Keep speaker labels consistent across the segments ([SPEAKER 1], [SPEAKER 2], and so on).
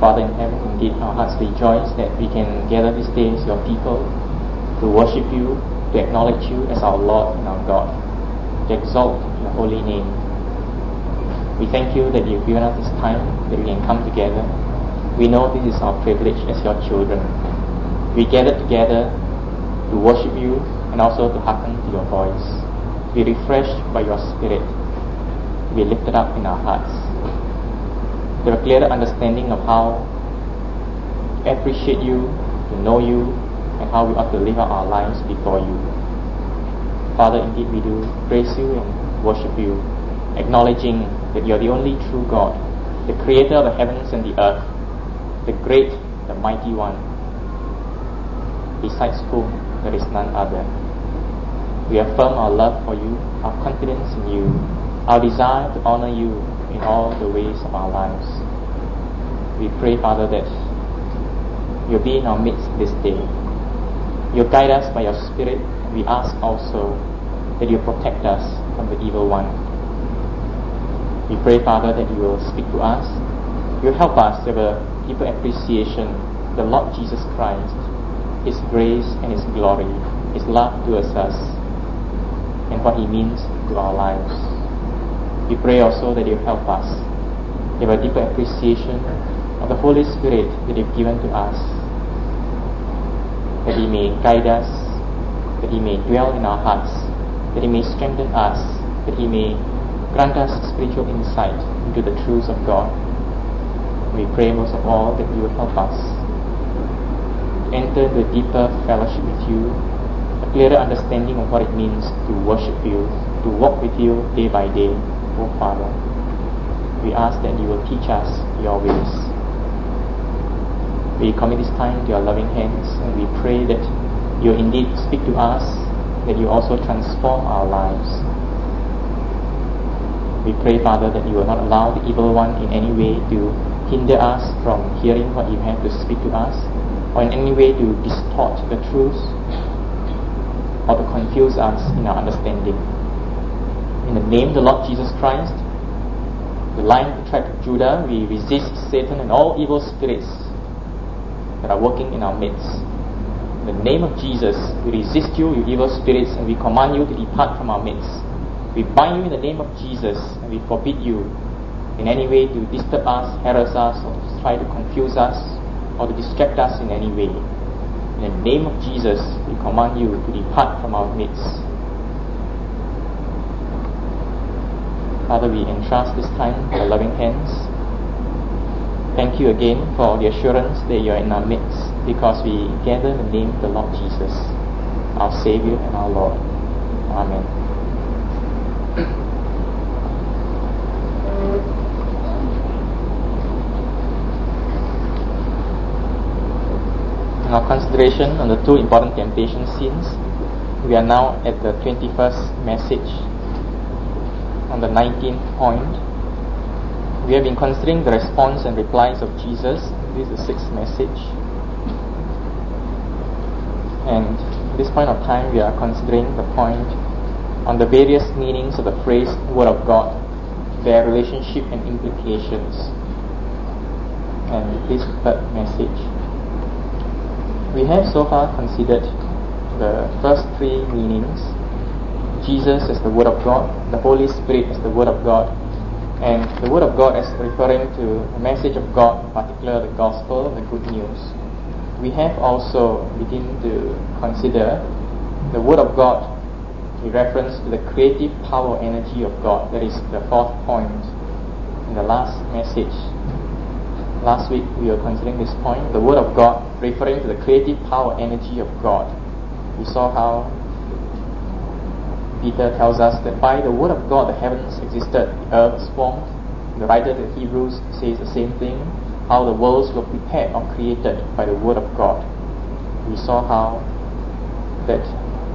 [SPEAKER 1] Father in heaven, indeed our hearts rejoice that we can gather this day as your people to worship you, to acknowledge you as our Lord and our God, to exalt your holy name. We thank you that you've given us this time that we can come together. We know this is our privilege as your children. We gather together to worship you and also to hearken to your voice, to be refreshed by your Spirit, to be lifted up in our hearts, to have a clearer understanding of how to appreciate you, to know you, and how we ought to live out our lives before you. Father, indeed we do praise you and worship you, acknowledging that you are the only true God, the creator of the heavens and the earth, the great, the mighty one, besides whom there is none other. We affirm our love for you, our confidence in you, our desire to honor you in all the ways of our lives. We pray, Father, that you'll be in our midst this day. You'll guide us by your Spirit. We ask also that you protect us from the evil one. We pray, Father, that you will speak to us. You'll help us to have a deeper appreciation of the Lord Jesus Christ, His grace and His glory, His love towards us, and what He means to our lives. We pray also that you help us to have a deeper appreciation of the Holy Spirit that you've given to us, that He may guide us, that He may dwell in our hearts, that He may strengthen us, that He may grant us spiritual insight into the truths of God. We pray most of all that you will help us to enter the deeper fellowship with you, a clearer understanding of what it means to worship you, to walk with you day by day, O Father. We ask that you will teach us your ways. We commit this time to your loving hands, and we pray that you indeed speak to us, that you also transform our lives. We pray, Father, that you will not allow the evil one in any way to hinder us from hearing what you have to speak to us, or in any way to distort the truth, or to confuse us in our understanding. In the name of the Lord Jesus Christ, the Lion of the tribe of Judah, we resist Satan and all evil spirits that are working in our midst. In the name of Jesus, we resist you evil spirits, and we command you to depart from our midst. We bind you in the name of Jesus, and we forbid you in any way to disturb us, harass us, or to try to confuse us, or to distract us in any way. In the name of Jesus, we command you to depart from our midst. Father, we entrust this time to your loving hands. Thank you again for the assurance that you are in our midst, because we gather in the name of the Lord Jesus, our Savior and our Lord. Amen. In our consideration on the two important temptation scenes, we are now at the 21st message, on the 19th point. We have been considering the response and replies of Jesus. This is the 6th message. And at this point of time, we are considering the point on the various meanings of the phrase Word of God, their relationship and implications. And this 3rd message. We have so far considered the first 3 meanings: Jesus as the Word of God, the Holy Spirit as the Word of God, and the Word of God as referring to the message of God, in particular the Gospel, the Good News. We have also begun to consider the Word of God in reference to the creative power energy of God. That is the 4th point in the last message. Last week we were considering this point, the Word of God referring to the creative power energy of God. We saw how Peter tells us that by the Word of God the heavens existed, the earth was formed. The writer of Hebrews says the same thing, how the worlds were prepared or created by the Word of God. We saw how that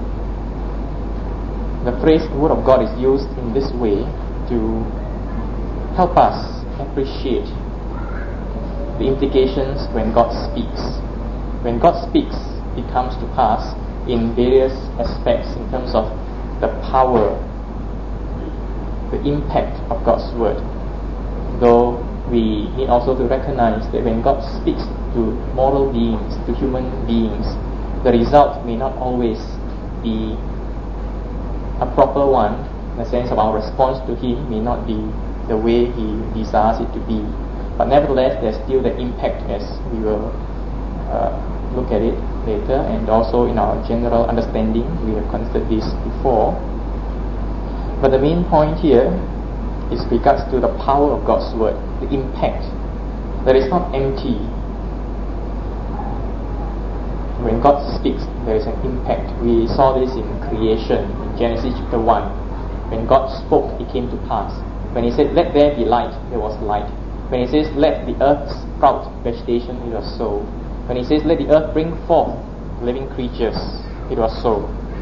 [SPEAKER 1] the phrase Word of God is used in this way to help us appreciate the implications when God speaks. When God speaks, it comes to pass in various aspects in terms of the power, the impact of God's Word. Though we need also to recognize that when God speaks to moral beings, to human beings, the result may not always be a proper one, in the sense of our response to Him may not be the way He desires it to be. But nevertheless, there's still the impact, as we will look at it later, and also in our general understanding, we have considered this before. But the main point here is regards to the power of God's Word, the impact. That is not empty. When God speaks, there is an impact. We saw this in creation, in Genesis chapter 1. When God spoke, it came to pass. When He said, "Let there be light," there was light. When He says, "Let the earth sprout vegetation," it was so. When He says, "Let the earth bring forth living creatures," it was so.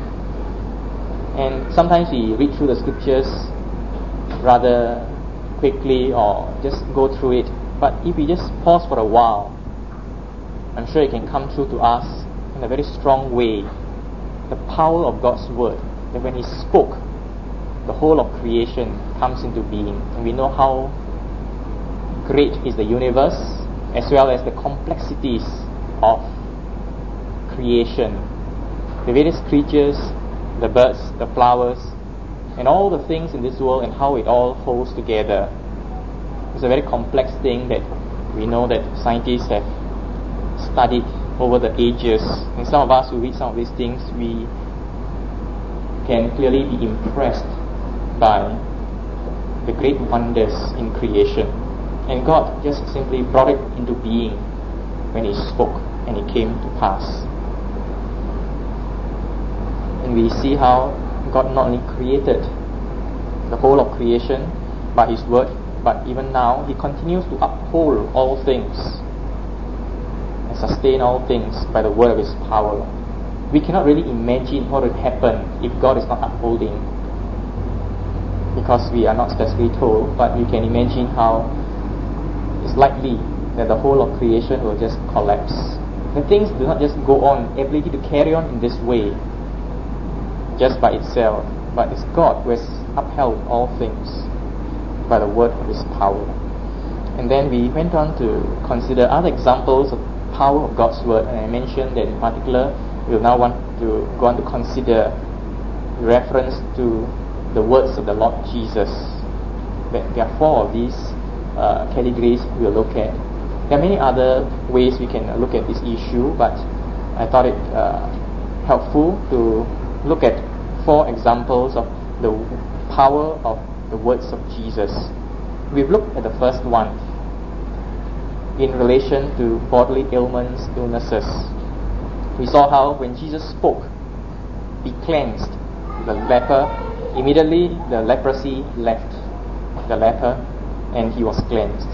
[SPEAKER 1] And sometimes we read through the scriptures rather quickly or just go through it. But if we just pause for a while, I'm sure it can come through to us in a very strong way. The power of God's Word, that when He spoke, the whole of creation comes into being. And we know how great is the universe, as well as the complexities of creation. The various creatures, the birds, the flowers, and all the things in this world, and how it all holds together. It's a very complex thing that we know that scientists have studied over the ages. And some of us who read some of these things, we can clearly be impressed by the great wonders in creation. And God just simply brought it into being when He spoke, and it came to pass. And we see how God not only created the whole of creation by His Word, but even now He continues to uphold all things and sustain all things by the word of His power. We cannot really imagine what would happen if God is not upholding, because we are not specifically told, but we can imagine how it's likely that the whole of creation will just collapse. The things do not just go on, ability to carry on in this way just by itself, but it's God who has upheld all things by the word of His power. And then we went on to consider other examples of power of God's Word, and I mentioned that in particular we will now want to go on to consider reference to the words of the Lord Jesus. There are four of these categories we will look at. There are many other ways we can look at this issue, but I thought it helpful to look at four examples of the power of the words of Jesus. We've looked at the first one in relation to bodily ailments, illnesses. We saw how when Jesus spoke, He cleansed the leper. Immediately the leprosy left the leper and he was cleansed.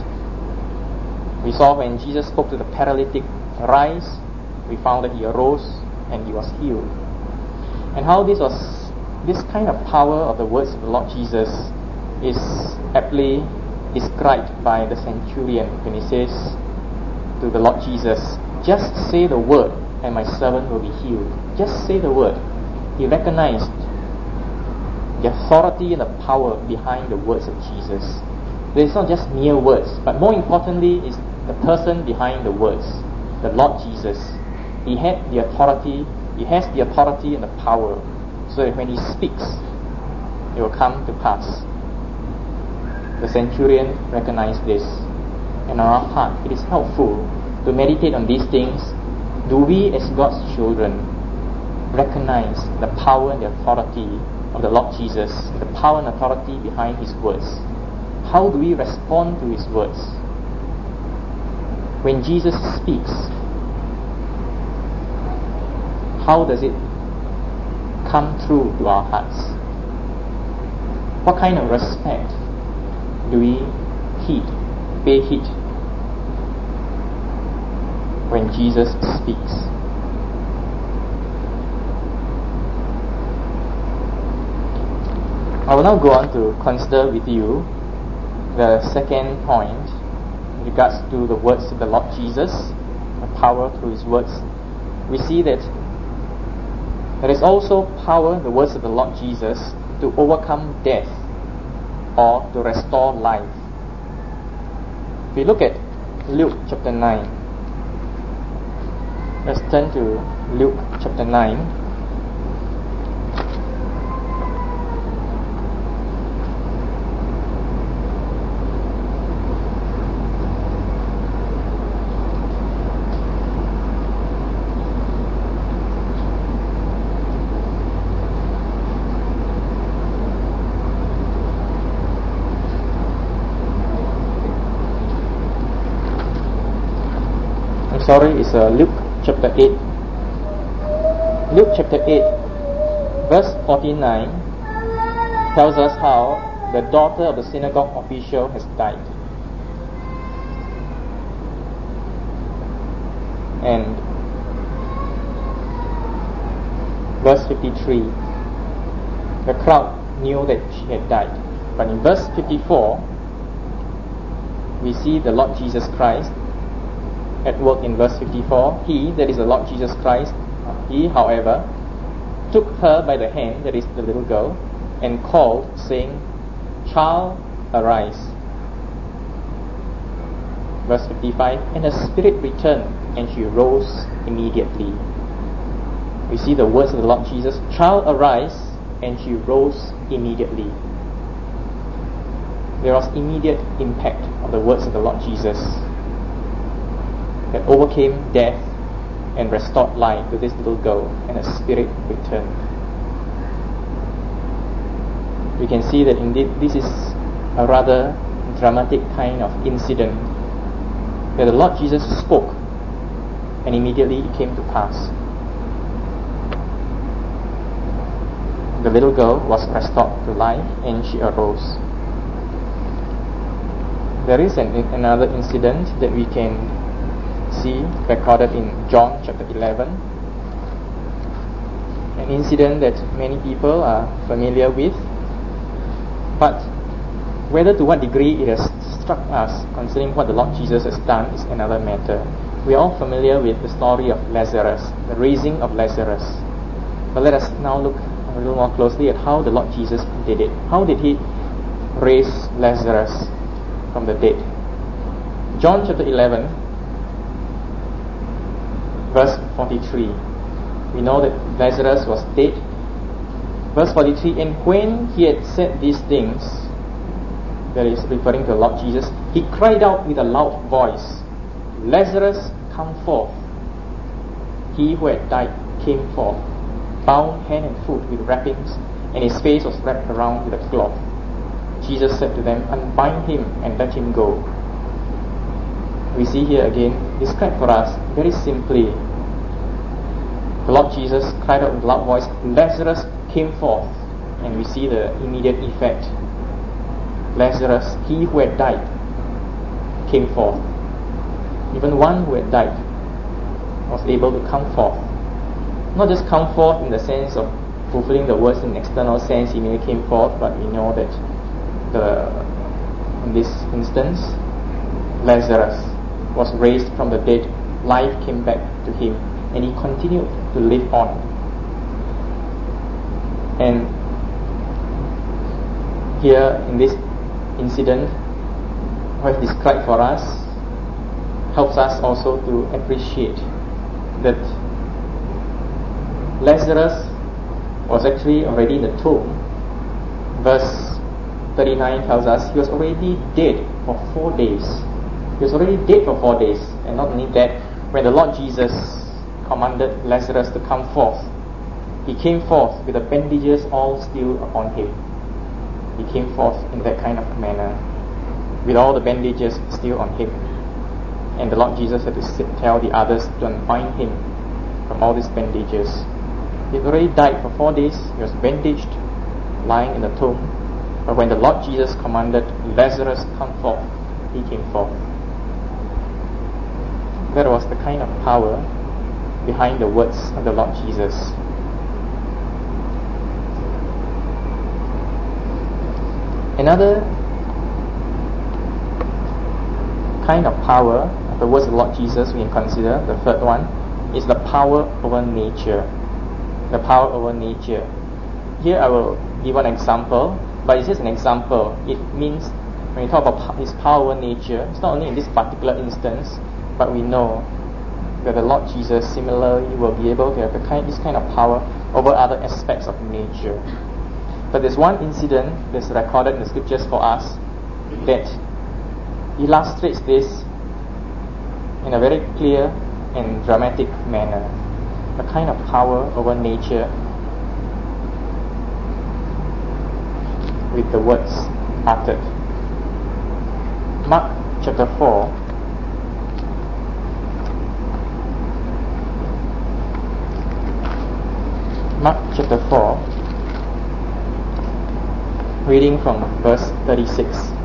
[SPEAKER 1] We saw when Jesus spoke to the paralytic, "Rise," we found that he arose and he was healed. And how this kind of power of the words of the Lord Jesus is aptly described by the centurion when he says to the Lord Jesus, "Just say the word and my servant will be healed." Just say the word. He recognized the authority and the power behind the words of Jesus. It's not just mere words, but more importantly is the person behind the words, the Lord Jesus. He has the authority and the power, so that when He speaks, it will come to pass. The centurion recognized this, and on our part, it is helpful to meditate on these things. Do we, as God's children, recognize the power and the authority of the Lord Jesus, the power and authority behind His words? How do we respond to His words? When Jesus speaks, how does it come through to our hearts? What kind of respect do we pay heed when Jesus speaks? I will now go on to consider with you the second point in regards to the words of the Lord Jesus, the power through His words. We see that there is also power in the words of the Lord Jesus to overcome death or to restore life. If we look at Luke chapter 9, let's turn to Luke chapter 9. It's Luke chapter 8. Luke chapter 8, verse 49 tells us how the daughter of the synagogue official has died. And verse 53, the crowd knew that she had died. But in verse 54, we see the Lord Jesus Christ at work in verse 54. He, that is the Lord Jesus Christ, he, however, took her by the hand, that is the little girl, and called, saying, "Child, arise." Verse 55, and her spirit returned, and she rose immediately. We see the words of the Lord Jesus, "Child, arise," and she rose immediately. There was immediate impact of the words of the Lord Jesus that overcame death and restored life to this little girl, and her spirit returned. We can see that indeed this is a rather dramatic kind of incident, that the Lord Jesus spoke and immediately it came to pass. The little girl was restored to life and she arose. There is another incident that we can see recorded in John chapter 11, an incident that many people are familiar with, but whether to what degree it has struck us concerning what the Lord Jesus has done is another matter. We are all familiar with the story of Lazarus, the raising of Lazarus, but let us now look a little more closely at how the Lord Jesus did it. How did he raise Lazarus from the dead? John chapter 11, verse 43. We know that Lazarus was dead. Verse 43, and when he had said these things, that is referring to the Lord Jesus, he cried out with a loud voice, "Lazarus, come forth." He who had died came forth, bound hand and foot with wrappings, and his face was wrapped around with a cloth. Jesus said to them, "Unbind him and let him go." We see here again, described for us very simply, the Lord Jesus cried out with a loud voice, "Lazarus, came forth." And we see the immediate effect. Lazarus, he who had died, came forth. Even one who had died was able to come forth. Not just come forth in the sense of fulfilling the words in external sense, he may came forth, but we know that in this instance, Lazarus was raised from the dead, life came back to him, and he continued to live on. And here in this incident, what is described for us helps us also to appreciate that Lazarus was actually already in the tomb. Verse 39 tells us he was already dead for 4 days. He was already dead for 4 days. And not only that, when the Lord Jesus commanded Lazarus to come forth, he came forth with the bandages all still upon him. He came forth in that kind of manner, with all the bandages still on him. And the Lord Jesus had to tell the others to unbind him from all these bandages. He had already died for 4 days. He was bandaged, lying in the tomb. But when the Lord Jesus commanded Lazarus come forth, he came forth. That was the kind of power behind the words of the Lord Jesus. Another kind of power of the words of the Lord Jesus we can consider, the third one, is the power over nature. The power over nature. Here I will give one example, but it's just an example. It means when we talk about His power over nature, it's not only in this particular instance, but we know that the Lord Jesus similarly will be able to have this kind of power over other aspects of nature. But there's one incident that's recorded in the scriptures for us that illustrates this in a very clear and dramatic manner. The kind of power over nature with the words uttered. Mark chapter 4. Mark chapter 4, reading from verse 36.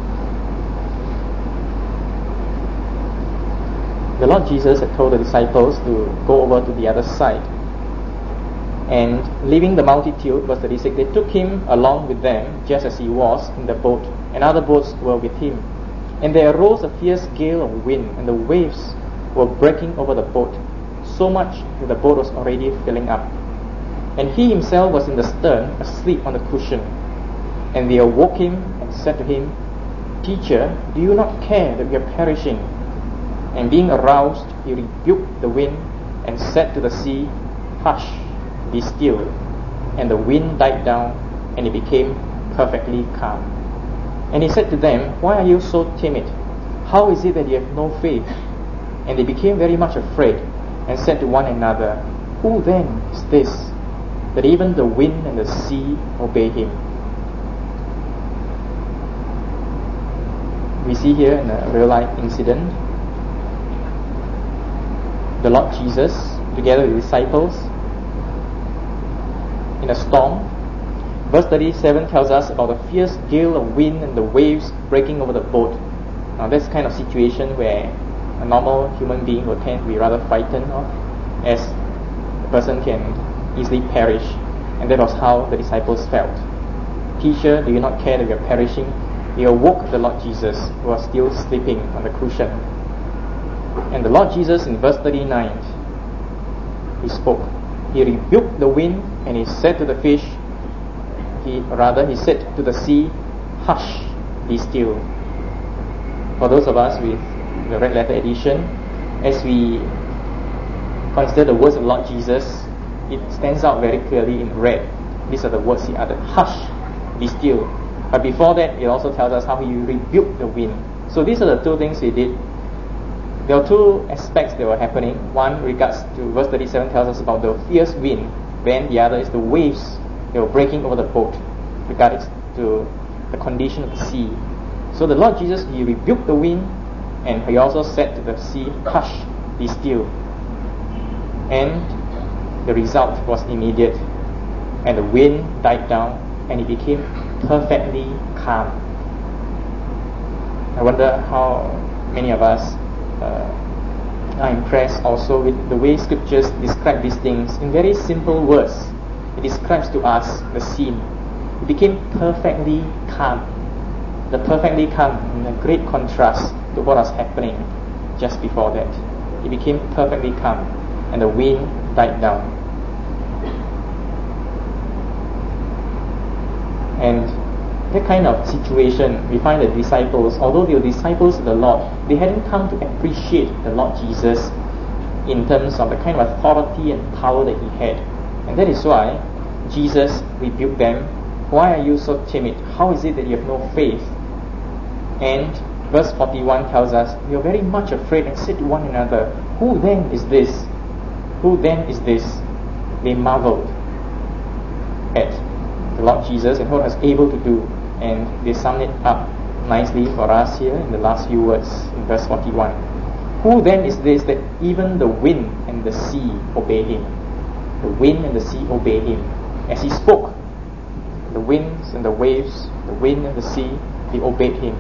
[SPEAKER 1] The Lord Jesus had told the disciples to go over to the other side, and leaving the multitude, verse 36, they took him along with them just as he was in the boat, and other boats were with him. And there arose a fierce gale of wind, and the waves were breaking over the boat, so much that the boat was already filling up. And he himself was in the stern, asleep on the cushion. And they awoke him and said to him, Teacher, do you not care that we are perishing? And being aroused, he rebuked the wind and said to the sea, Hush, be still. And the wind died down, and it became perfectly calm. And he said to them, Why are you so timid? How is it that you have no faith? And they became very much afraid, and said to one another, Who then is this, that even the wind and the sea obey him? We see here in a real life incident, the Lord Jesus, together with the disciples, in a storm. Verse 37 tells us about a fierce gale of wind and the waves breaking over the boat. Now that's the kind of situation where a normal human being will tend to be rather frightened of, as the person can easily perish. And that was how the disciples felt. Teacher, do you not care that we are perishing? They awoke the Lord Jesus, who was still sleeping on the cushion. And the Lord Jesus, in verse 39, he spoke. He rebuked the wind, and he said to the fish, he said to the sea, Hush, be still. For those of us with the red letter edition, as we consider the words of the Lord Jesus, it stands out very clearly in red. These are the words he uttered. Hush, be still. But before that, it also tells us how he rebuked the wind. So these are the two things he did. There are two aspects that were happening. One regards to verse 37 tells us about the fierce wind. Then the other is the waves that were breaking over the boat, regarding to the condition of the sea. So the Lord Jesus, he rebuked the wind, and he also said to the sea, Hush, be still. And the result was immediate, and the wind died down, and it became perfectly calm. I wonder how many of us are impressed also with the way scriptures describe these things in very simple words. It describes to us the scene. It became perfectly calm. The perfectly calm in a great contrast to what was happening just before that. It became perfectly calm, and the wind died down. And that kind of situation, we find the disciples, although they were disciples of the Lord, they hadn't come to appreciate the Lord Jesus in terms of the kind of authority and power that he had. And that is why Jesus rebuked them. Why are you so timid? How is it that you have no faith? And verse 41 tells us, they were very much afraid and said to one another, Who then is this? Who then is this? They marveled at the Lord Jesus and what he was able to do. And they sum it up nicely for us here in the last few words in verse 41. Who then is this that even the wind and the sea obey him? The wind and the sea obey him. As he spoke, the winds and the waves, the wind and the sea, they obeyed him.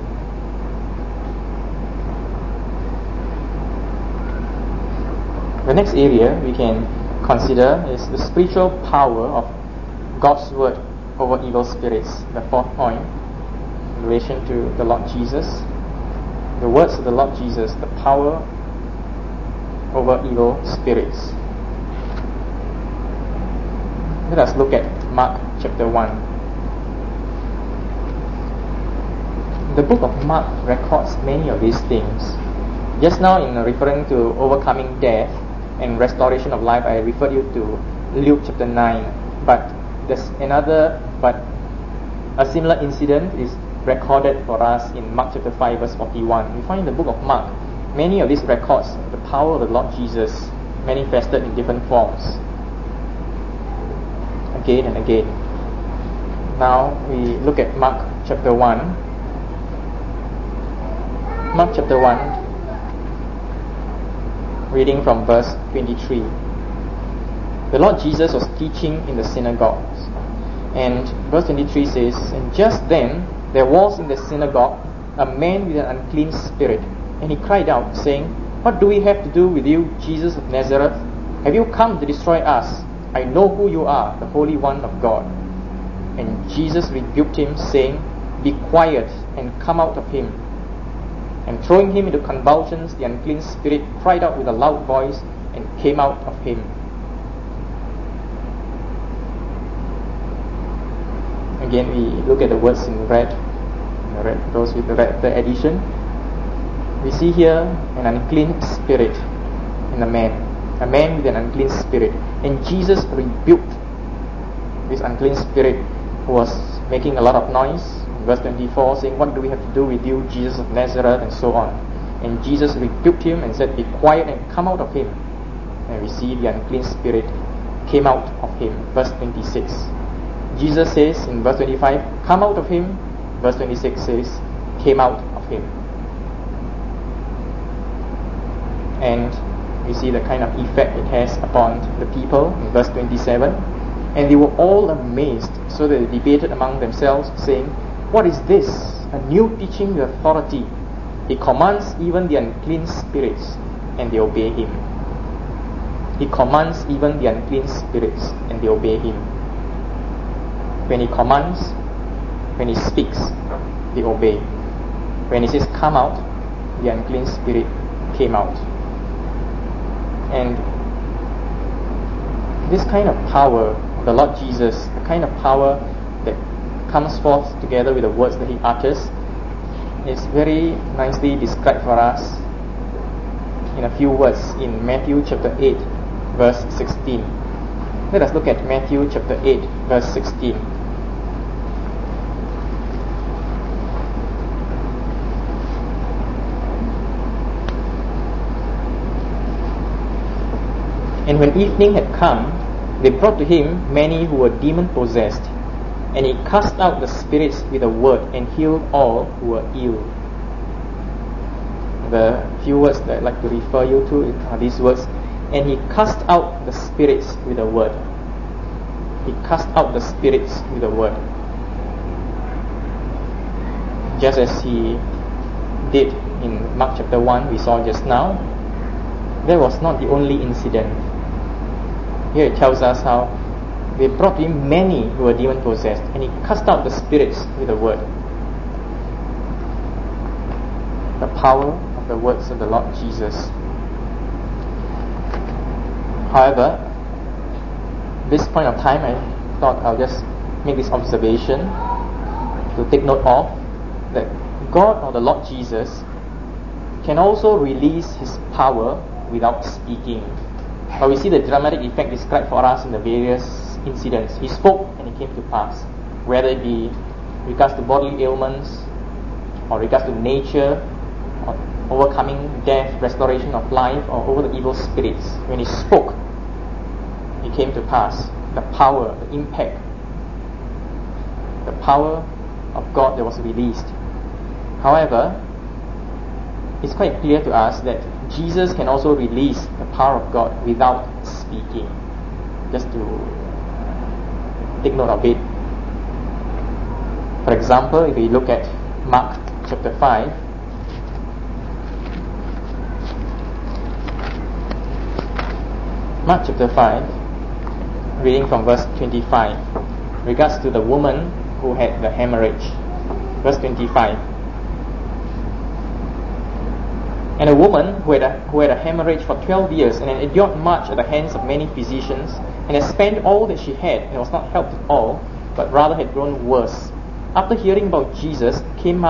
[SPEAKER 1] The next area we can consider is the spiritual power of God's word over evil spirits. The fourth point in relation to the Lord Jesus, the words of the Lord Jesus, the power over evil spirits. Let us look at Mark chapter 1. the book of Mark records many of these things. Just now, in referring to overcoming death and restoration of life, I referred you to Luke chapter 9. But a similar incident is recorded for us in Mark chapter 5 verse 41. We find in the book of Mark many of these records the power of the Lord Jesus manifested in different forms again and again. Now we look at Mark chapter 1. Mark chapter 1, reading from verse 23. The Lord Jesus was teaching in the synagogues, and verse 23 says, "And just then there was in the synagogue a man with an unclean spirit, and he cried out, saying, 'What do we have to do with you, Jesus of Nazareth? Have you come to destroy us? I know who you are, the Holy One of God.' And Jesus rebuked him, saying, 'Be quiet and come out of him.' And throwing him into convulsions, the unclean spirit cried out with a loud voice and came out of him." Again, we look at the words in red, those with the red edition. We see here an unclean spirit in a man with an unclean spirit. And Jesus rebuked this unclean spirit who was making a lot of noise. Verse 24 saying, "What do we have to do with you, Jesus of Nazareth?" and so on. And Jesus rebuked him and said, "Be quiet and come out of him." And we see the unclean spirit came out of him. Verse 26. Jesus says in verse 25, "Come out of him." Verse 26 says, "Came out of him." And we see the kind of effect it has upon the people in verse 27. "And they were all amazed, so that they debated among themselves, saying, 'What is this? A new teaching with authority. He commands even the unclean spirits, and they obey him.'" He commands even the unclean spirits, and they obey him. When he commands, when he speaks, they obey. When he says, "Come out," the unclean spirit came out. And this kind of power of the Lord Jesus, the kind of power that comes forth together with the words that he utters, is very nicely described for us in a few words in Matthew chapter 8 verse 16. Let us look at Matthew chapter 8 verse 16. "And when evening had come, they brought to him many who were demon-possessed, and he cast out the spirits with a word and healed all who were ill." The few words that I'd like to refer you to are these words: "And he cast out the spirits with a word." He cast out the spirits with a word. Just as he did in Mark chapter 1 we saw just now, that was not the only incident. Here it tells us how they brought to him many who were demon-possessed, and he cast out the spirits with a word. The power of the words of the Lord Jesus. However, this point of time, I thought I'll just make this observation to take note of, that God or the Lord Jesus can also release his power without speaking. But we see the dramatic effect described for us in the various incidents. He spoke and it came to pass, whether it be regards to bodily ailments, or regards to nature, or overcoming death, restoration of life, or over the evil spirits. When he spoke, it came to pass. The power, the impact, the power of God that was released. However, it's quite clear to us that Jesus can also release the power of God without speaking. Just to take note of it. For example, if we look at Mark chapter 5, Mark chapter 5, reading from verse 25, regards to the woman who had the hemorrhage. Verse 25. "And a woman who had a hemorrhage for 12 years, and had endured much at the hands of many physicians, and had spent all that she had, and was not helped at all, but rather had grown worse, after hearing about Jesus, came up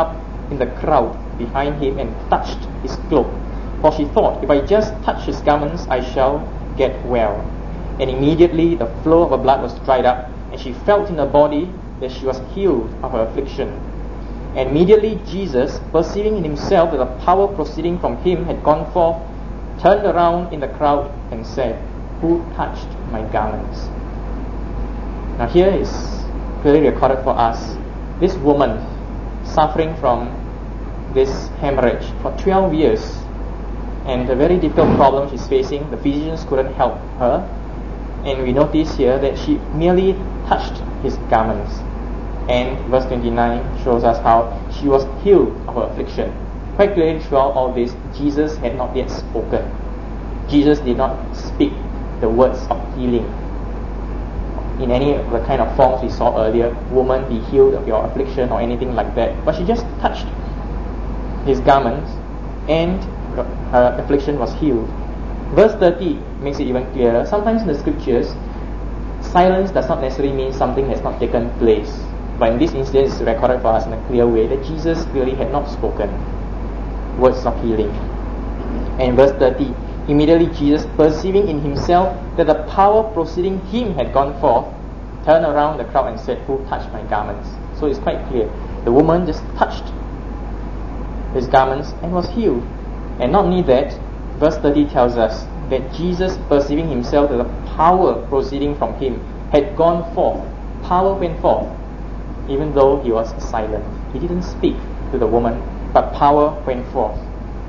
[SPEAKER 1] in the crowd behind him and touched his cloak. For she thought, if I just touch his garments, I shall get well. And immediately the flow of her blood was dried up, and she felt in her body that she was healed of her affliction. And immediately Jesus, perceiving in himself that the power proceeding from him had gone forth, turned around in the crowd and said, Who touched my garments? Now here is clearly recorded for us this woman suffering from this hemorrhage for 12 years, and a very difficult problem she's facing. The physicians couldn't help her, and we notice here that she merely touched his garments, and verse 29 shows us how she was healed of her affliction. Quite clearly throughout all this, Jesus had not yet spoken. Jesus did not speak the words of healing in any of the kind of forms we saw earlier, woman, be healed of your affliction or anything like that. But she just touched his garments and her affliction was healed. Verse 30 makes it even clearer. Sometimes in the scriptures, silence does not necessarily mean something has not taken place. But in this instance, it's recorded for us in a clear way that Jesus clearly had not spoken words of healing. And verse 30, immediately Jesus, perceiving in himself that the power proceeding him had gone forth, turned around the crowd and said, Who touched my garments? So it's quite clear. The woman just touched his garments and was healed. And not only that, verse 30 tells us that Jesus, perceiving himself that the power proceeding from him had gone forth. Power went forth, even though he was silent. He didn't speak to the woman, but power went forth.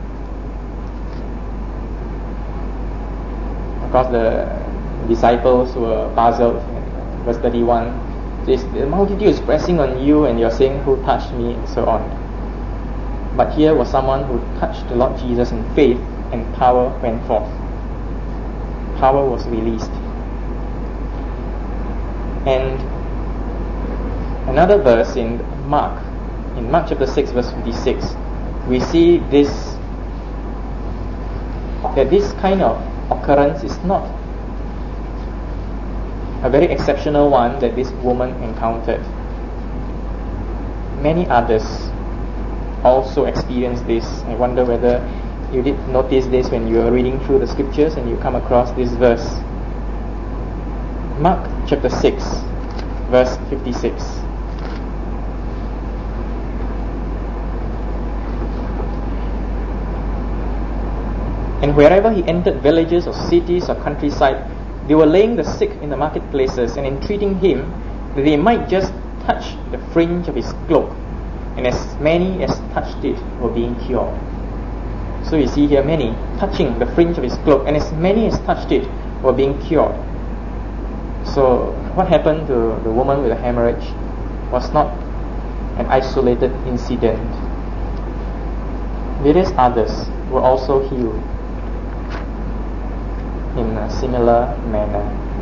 [SPEAKER 1] Of course, the disciples were puzzled. Verse 31 says, the multitude is pressing on you and you're saying, Who touched me? And so on. But here was someone who touched the Lord Jesus in faith, and power went forth. Power was released. And another verse in Mark chapter 6 verse 56, we see that this kind of occurrence is not a very exceptional one that this woman encountered. Many others also experienced this. I wonder whether you did notice this when you were reading through the scriptures and you come across this verse. Mark chapter 6 verse 56. And wherever he entered villages or cities or countryside, they were laying the sick in the marketplaces and entreating him that they might just touch the fringe of his cloak. And as many as touched it were being cured. So you see here many touching the fringe of his cloak, and as many as touched it were being cured. So what happened to the woman with the hemorrhage was not an isolated incident. Various others were also healed in a similar manner.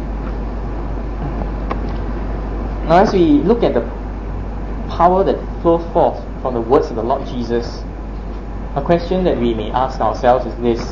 [SPEAKER 1] Now as we look at the power that flows forth from the words of the Lord Jesus, a question that we may ask ourselves is this: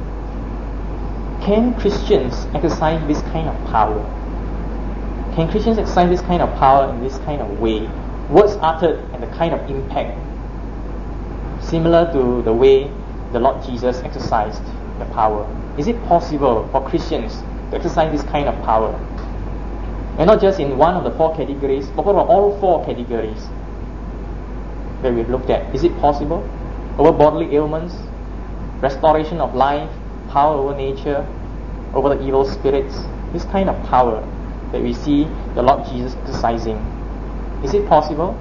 [SPEAKER 1] can Christians exercise this kind of power? Can Christians exercise this kind of power in this kind of way? Words uttered and the kind of impact similar to the way the Lord Jesus exercised the power. Is it possible for Christians to exercise this kind of power? And not just in one of the four categories, but for all four categories that we've looked at. Is it possible? Over bodily ailments, restoration of life, power over nature, over the evil spirits. This kind of power that we see the Lord Jesus exercising. Is it possible?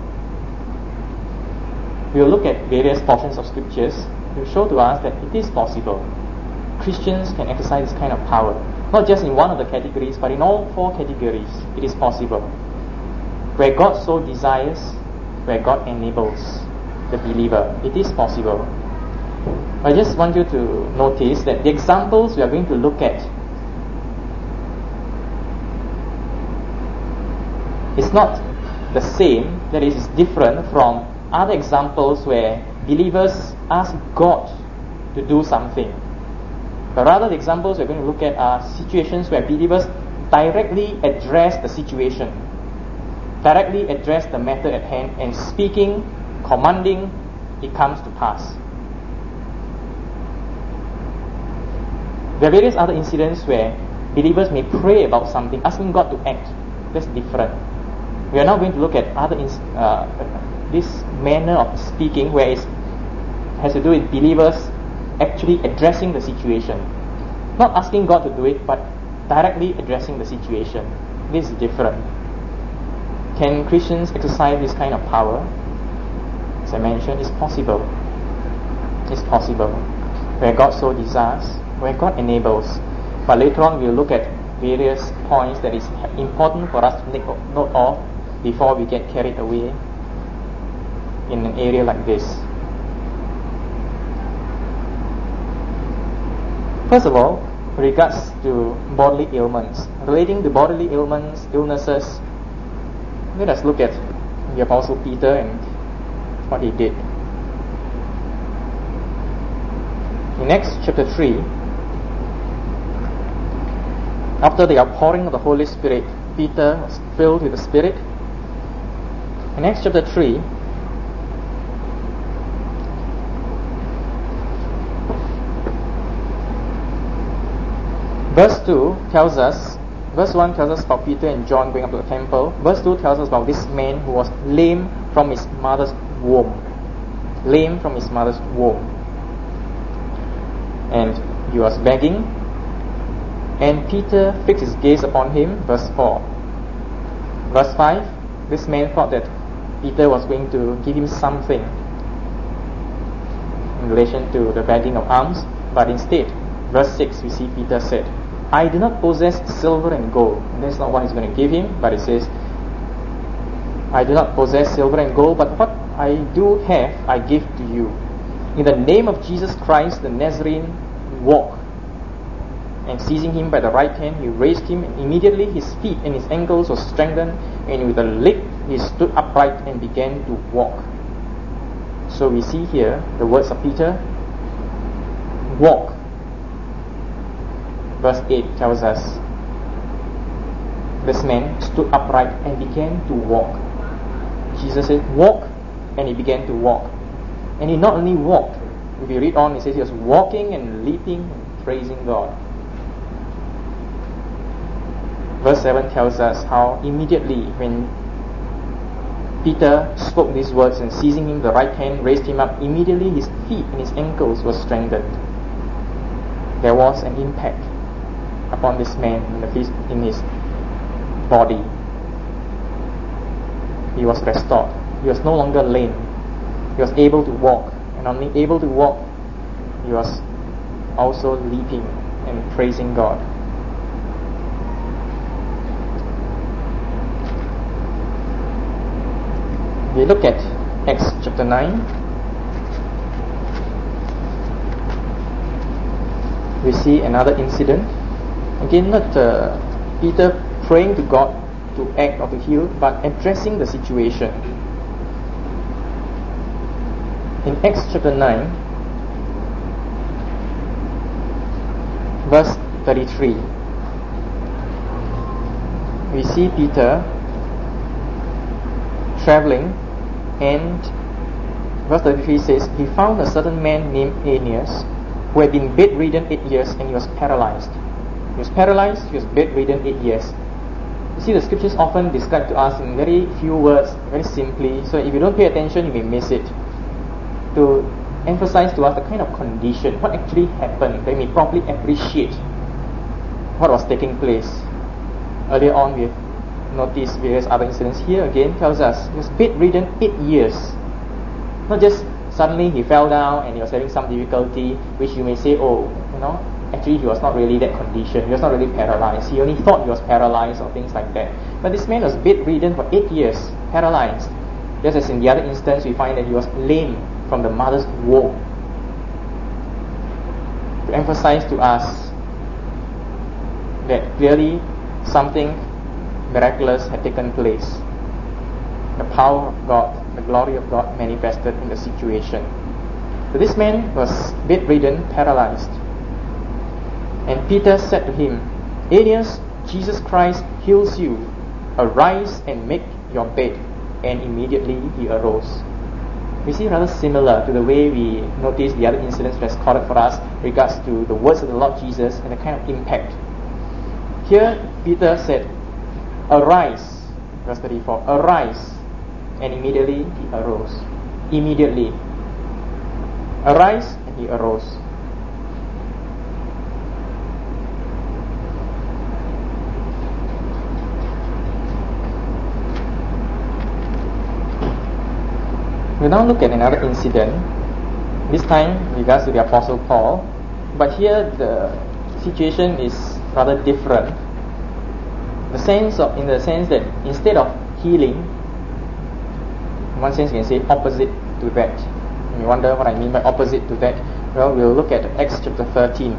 [SPEAKER 1] We will look at various portions of scriptures to show to us that it is possible. Christians can exercise this kind of power. Not just in one of the categories, but in all four categories, it is possible. Where God so desires, where God enables the believer, it is possible. I just want you to notice that the examples we are going to look at is not the same, that is different from other examples where believers ask God to do something. But rather the examples we're going to look at are situations where believers directly address the situation, directly address the matter at hand, and speaking, commanding, it comes to pass. There are various other incidents where believers may pray about something, asking God to act. That's different. We are now going to look at this manner of speaking where it has to do with believers actually addressing the situation. Not asking God to do it, but directly addressing the situation. This is different. Can Christians exercise this kind of power? As I mentioned, it's possible. It's possible. Where God so desires, where God enables. But later on we'll look at various points that is important for us to take note of before we get carried away in an area like this. First of all, with regards to bodily ailments. Relating to bodily ailments, illnesses, let us look at the Apostle Peter and what he did. In Acts chapter 3, after the outpouring of the Holy Spirit, Peter was filled with the Spirit. In Acts chapter 3, verse 2 tells us, verse 1 tells us about Peter and John going up to the temple. Verse 2 tells us about this man who was lame from his mother's womb. Lame from his mother's womb. And he was begging. And Peter fixed his gaze upon him, verse 4. Verse 5, this man thought that Peter was going to give him something in relation to the begging of alms, but instead, verse 6, we see Peter said, I do not possess silver and gold. And that's not what he's going to give him, but it says, I do not possess silver and gold, but what I do have, I give to you. In the name of Jesus Christ, the Nazarene, walk. And seizing him by the right hand, he raised him, and immediately his feet and his ankles were strengthened, and with a leap he stood upright and began to walk. So we see here the words of Peter, walk. Verse 8 tells us, this man stood upright and began to walk. Jesus said, walk, and he began to walk. And he not only walked, if you read on, it says he was walking and leaping and praising God. Verse 7 tells us how immediately when Peter spoke these words and seizing him the right hand, raised him up, immediately his feet and his ankles were strengthened. There was an impact upon this man in his body. He was restored. He was no longer lame. He was able to walk. And not only able to walk, he was also leaping and praising God. We look at Acts chapter 9. We see another incident. Again, not Peter praying to God to act or to heal, but addressing the situation. In Acts chapter 9, verse 33, we see Peter traveling, and verse 33 says, he found a certain man named Aeneas who had been bedridden 8 years, and he was paralyzed. He was paralyzed, he was bedridden 8 years. You see, the scriptures often describe to us in very few words, very simply, so if you don't pay attention, you may miss it. To emphasize to us the kind of condition, what actually happened, that we may properly appreciate what was taking place. Earlier on, we have noticed various other incidents. Here again tells us he was bedridden 8 years. Not just suddenly he fell down and he was having some difficulty, which you may say, actually he was not really that condition. He was not really paralyzed. He only thought he was paralyzed or things like that. But this man was bedridden for 8 years, paralyzed. Just as in the other instance, we find that he was lame from the mother's womb. To emphasize to us that clearly something miraculous had taken place. The power of God, the glory of God manifested in the situation. So this man was bedridden, paralyzed. And Peter said to him, Aeneas, Jesus Christ heals you. Arise and make your bed. And immediately he arose. we see rather similar to the way we notice the other incidents that's recorded for us regards to the words of the Lord Jesus and the kind of impact. Here, Peter said, "Arise," verse 34, "arise," and immediately he arose. Immediately. Arise, and he arose. We'll now look at another incident, this time in regards to the Apostle Paul, but here the situation is rather different. In the sense that instead of healing, in one sense you can say opposite to that. You wonder what I mean by opposite to that. Well, we'll look at Acts chapter 13.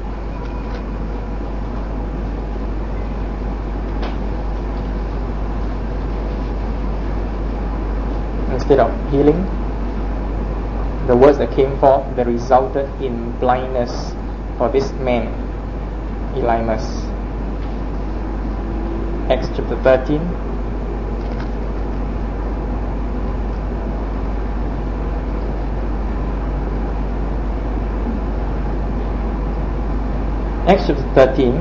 [SPEAKER 1] Instead of healing, the words that came forth that resulted in blindness for this man, Elymas. Acts chapter 13. Acts chapter 13,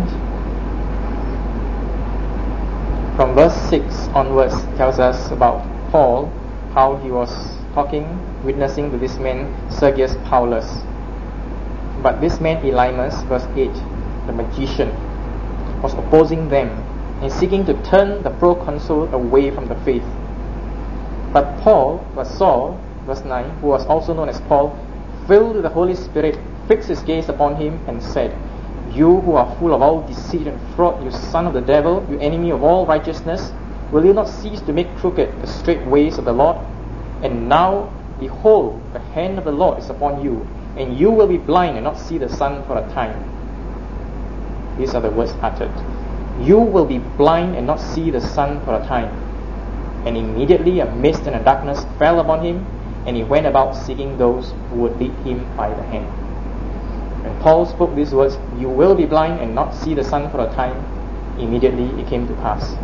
[SPEAKER 1] from verse 6 onwards, tells us about Paul, how he was witnessing to this man, Sergius Paulus. But this man, Elymas, verse 8, the magician, was opposing them and seeking to turn the proconsul away from the faith. But Paul, Saul, verse 9, who was also known as Paul, filled with the Holy Spirit, fixed his gaze upon him and said, "You who are full of all deceit and fraud, you son of the devil, you enemy of all righteousness, will you not cease to make crooked the straight ways of the Lord? And now, behold, the hand of the Lord is upon you, and you will be blind and not see the sun for a time." These are the words uttered. You will be blind and not see the sun for a time. And immediately a mist and a darkness fell upon him, and he went about seeking those who would lead him by the hand. When Paul spoke these words, "You will be blind and not see the sun for a time," immediately it came to pass.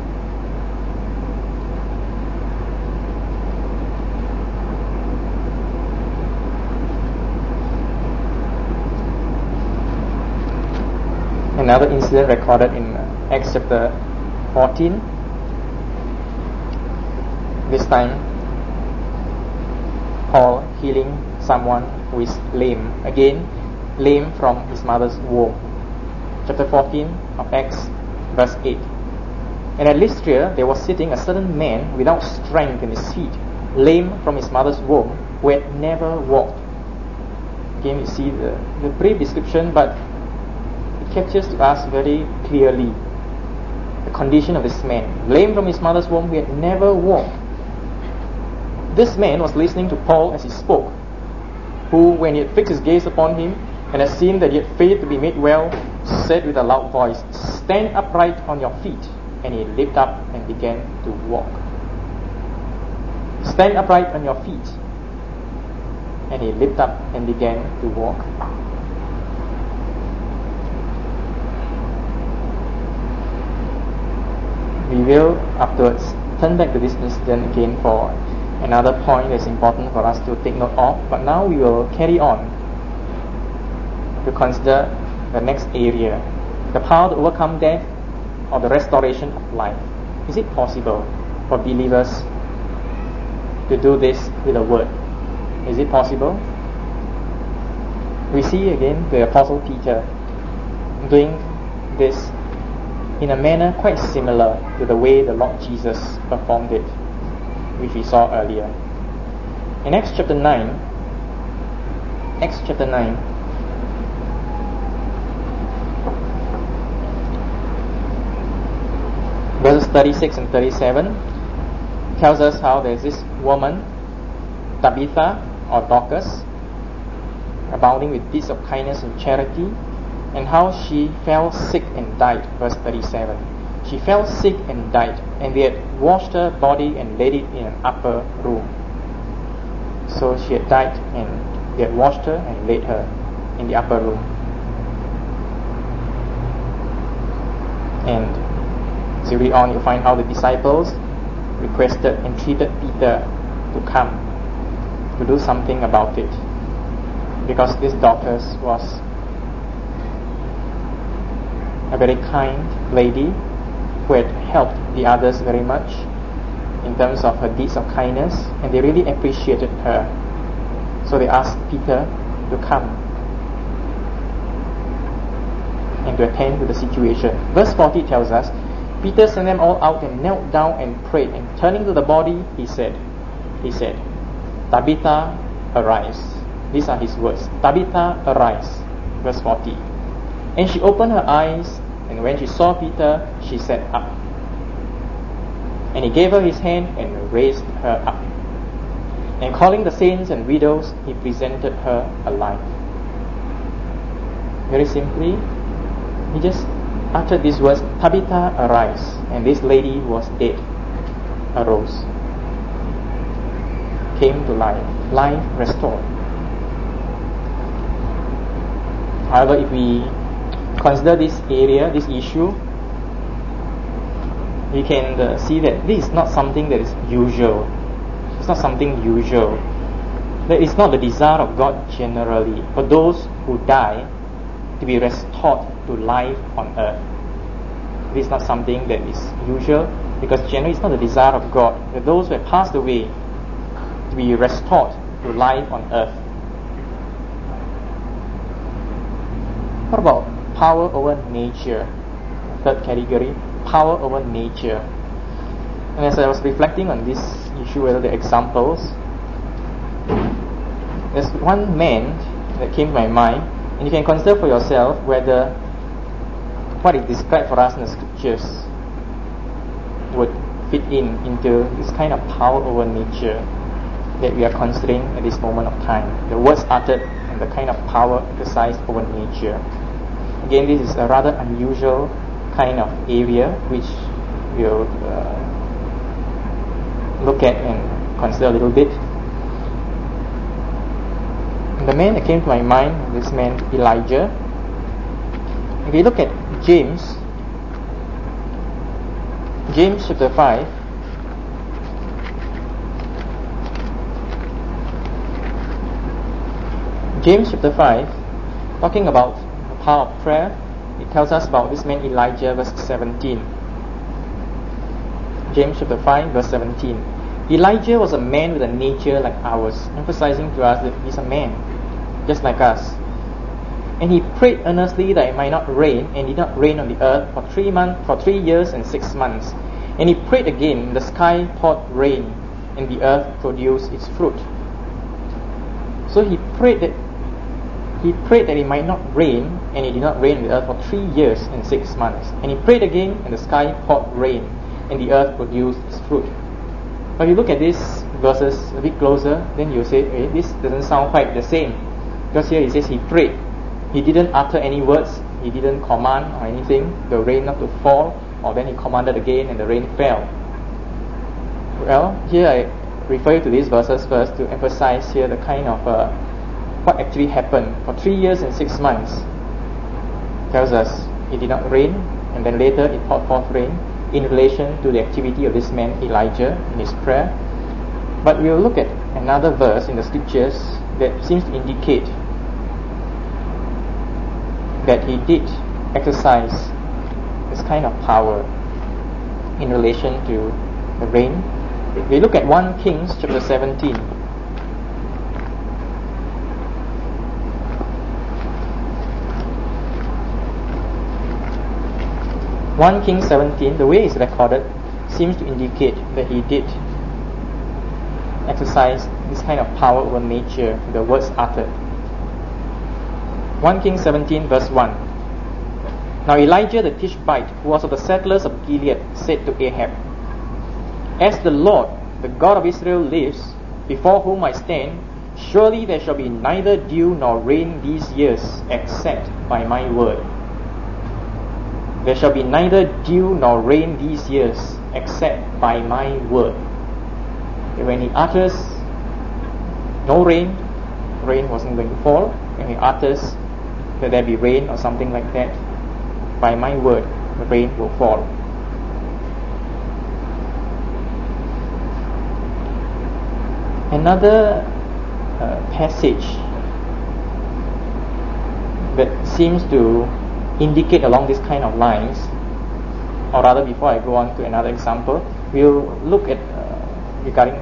[SPEAKER 1] Another incident recorded in Acts chapter 14. This time, Paul healing someone who is lame. Again, lame from his mother's womb. Chapter 14 of Acts, verse 8. And at Lystra there was sitting a certain man without strength in his feet, lame from his mother's womb, who had never walked. Again, you see the brief description, but it captures to us very clearly the condition of this man, lame from his mother's womb, who had never walked. This man was listening to Paul as he spoke, who, when he had fixed his gaze upon him and had seen that he had faith to be made well, said with a loud voice, "Stand upright on your feet." And he leaped up and began to walk. Stand upright on your feet. And he leaped up and began to walk. We will afterwards turn back to this incident again for another point that's important for us to take note of, but now we will carry on to consider the next area, the power to overcome death or the restoration of life. Is it possible for believers to do this with a word? Is it possible? We see again the Apostle Peter doing this in a manner quite similar to the way the Lord Jesus performed it, which we saw earlier. In Acts chapter 9, verses 36 and 37 tells us how there's this woman, Tabitha or Dorcas, abounding with deeds of kindness and charity, and how she fell sick and died. Verse 37. She fell sick and died, and they had washed her body and laid it in an upper room. So she had died, and they had washed her and laid her in the upper room. And as you read on, you find how the disciples requested, entreated Peter to come to do something about it, because this Dorcas was a very kind lady who had helped the others very much in terms of her deeds of kindness, and they really appreciated her. So they asked Peter to come and to attend to the situation. Verse 40 tells us, Peter sent them all out and knelt down and prayed, and turning to the body, he said, Tabitha, arise. These are his words. Tabitha, arise. Verse 40. And she opened her eyes, and when she saw Peter, she sat up. And he gave her his hand and raised her up. And calling the saints and widows, he presented her alive. Very simply, he just uttered these words, Tabitha, arise. And this lady who was dead arose, came to life restored. However, if we consider this area, this issue, we can see that this is not something that is usual. It's not something usual. That is not the desire of God generally for those who die to be restored to life on earth. This is not something that is usual, because generally it's not the desire of God that those who have passed away to be restored to life on earth. What about power over nature? Third category, power over nature. And as I was reflecting on this issue, whether the examples, there's one man that came to my mind, and you can consider for yourself whether what is described for us in the scriptures would fit into this kind of power over nature that we are considering at this moment of time. The words uttered and the kind of power exercised over nature. Again, this is a rather unusual kind of area which we'll look at and consider a little bit. And the man that came to my mind, this man Elijah. If we look at James chapter 5, James chapter 5, talking about the power of prayer, it tells us about this man Elijah, verse 17. James chapter 5, verse 17. Elijah was a man with a nature like ours, emphasizing to us that he's a man, just like us. And he prayed earnestly that it might not rain, and did not rain on the earth for 3 years and 6 months. And he prayed again, the sky poured rain, and the earth produced its fruit. So he prayed that it might not rain, and it did not rain on the earth for 3 years and 6 months. And he prayed again, and the sky poured rain, and the earth produced its fruit. But if you look at these verses a bit closer, then you'll say, this doesn't sound quite the same. Because here he says he prayed. He didn't utter any words. He didn't command or anything, the rain not to fall, or then he commanded again and the rain fell. Well, here I refer you to these verses first to emphasize here the kind of what actually happened. For 3 years and 6 months, it tells us it did not rain, and then later it poured forth rain in relation to the activity of this man Elijah in his prayer. But we'll look at another verse in the scriptures that seems to indicate that he did exercise this kind of power in relation to the rain. We look at 1 Kings chapter 17. 1 Kings 17, the way it's recorded seems to indicate that he did exercise this kind of power over nature, the words uttered. 1 Kings 17 verse 1. Now Elijah the Tishbite, who was of the settlers of Gilead, said to Ahab, As the Lord, the God of Israel lives, before whom I stand, surely there shall be neither dew nor rain these years, except by my word. There shall be neither dew nor rain these years, except by my word. And when he utters no rain, rain wasn't going to fall. When he utters that there be rain or something like that, by my word, the rain will fall. Another passage that seems to indicate along this kind of lines, or rather, before I go on to another example, we'll look at regarding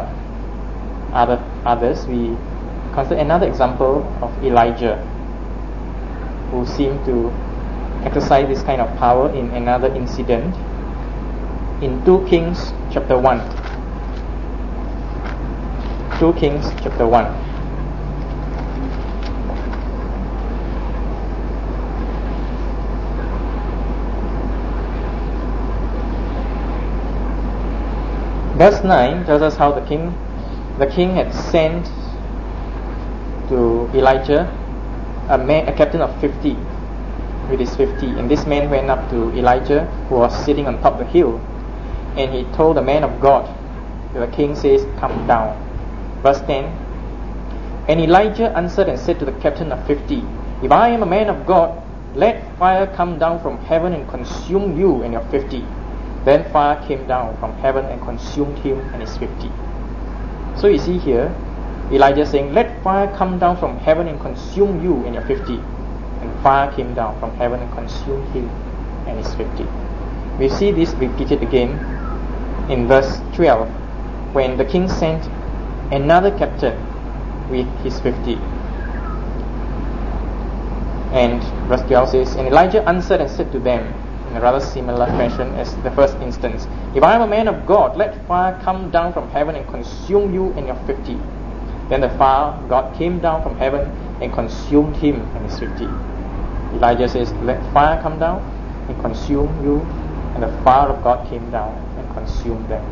[SPEAKER 1] others. We consider another example of Elijah, who seemed to exercise this kind of power in another incident in 2 Kings chapter 1. 2 Kings chapter 1. Verse 9 tells us how the king had sent to Elijah a captain of 50 with his 50, and this man went up to Elijah, who was sitting on top of the hill, and he told the man of God, the king says, "Come down." Verse 10, and Elijah answered and said to the captain of 50, "If I am a man of God, let fire come down from heaven and consume you and your 50. Then fire came down from heaven and consumed him and his 50. So you see here, Elijah saying, "Let fire come down from heaven and consume you and your 50. And fire came down from heaven and consumed him and his 50. We see this repeated again in verse 12, when the king sent another captain with his 50. And verse 12 says, and Elijah answered and said to them, in a rather similar fashion as the first instance, "If I am a man of God, let fire come down from heaven and consume you and your 50. Then the fire of God came down from heaven and consumed him and his 50. Elijah says, "Let fire come down and consume you," and the fire of God came down and consumed them.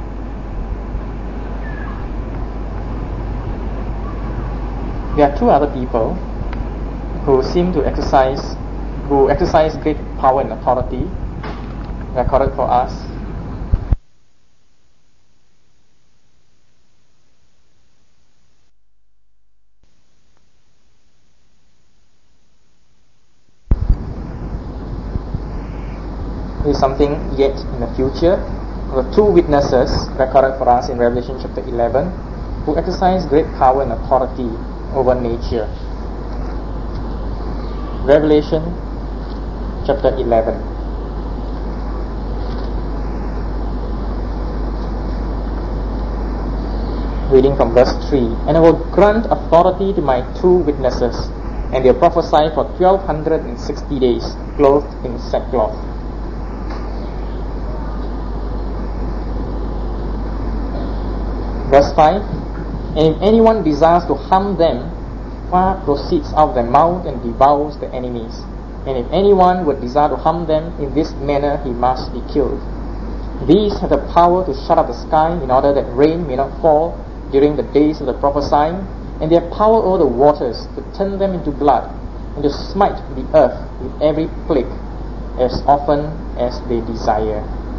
[SPEAKER 1] There are two other people who seem to exercise great power and authority, recorded for us. There is something yet in the future. There are two witnesses recorded for us in Revelation chapter 11 who exercise great power and authority over nature. Revelation chapter 11. Reading from verse 3. "And I will grant authority to my two witnesses, and they will prophesy for 1260 days, clothed in sackcloth." Verse 5. "And if anyone desires to harm them, fire proceeds out of their mouth and devours the enemies. And if anyone would desire to harm them, in this manner he must be killed. These have the power to shut up the sky in order that rain may not fall during the days of the prophesying, and they have power over the waters to turn them into blood, and to smite the earth with every plague as often as they desire."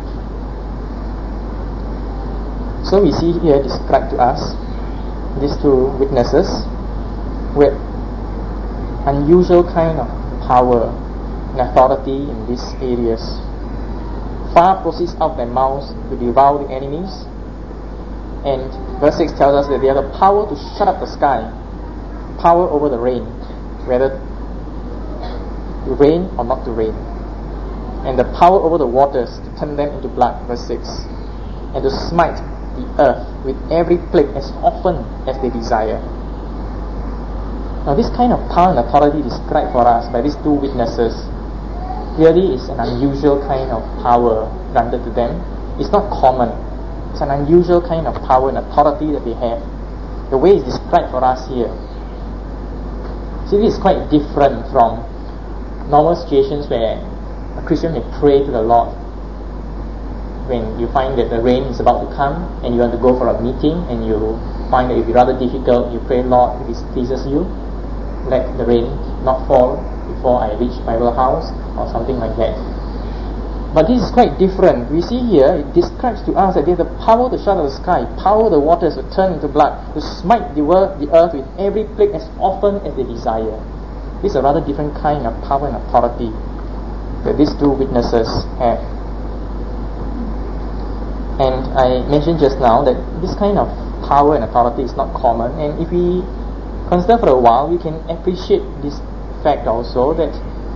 [SPEAKER 1] So we see here described to us these two witnesses with unusual kind of power and authority in these areas. Fire proceeds out of their mouths to devour the enemies, and verse 6 tells us that they have the power to shut up the sky, power over the rain, whether to rain or not to rain, and the power over the waters to turn them into blood, verse 6, and to smite the earth with every plague as often as they desire. Now this kind of power and authority described for us by these two witnesses clearly is an unusual kind of power granted to them. It's not common. It's an unusual kind of power and authority that they have. The way it's described for us here. See, this is quite different from normal situations where a Christian may pray to the Lord. When you find that the rain is about to come and you want to go for a meeting and you find that it will be rather difficult, you pray, "Lord, if it pleases you, let the rain not fall before I reach Bible house," or something like that. But this is quite different. We see here, it describes to us that they have the power to shut out the sky, power the waters to turn into blood, to smite the earth with every plague as often as they desire. This is a rather different kind of power and authority that these two witnesses have. And I mentioned just now that this kind of power and authority is not common. And if we consider for a while, we can appreciate this fact also, that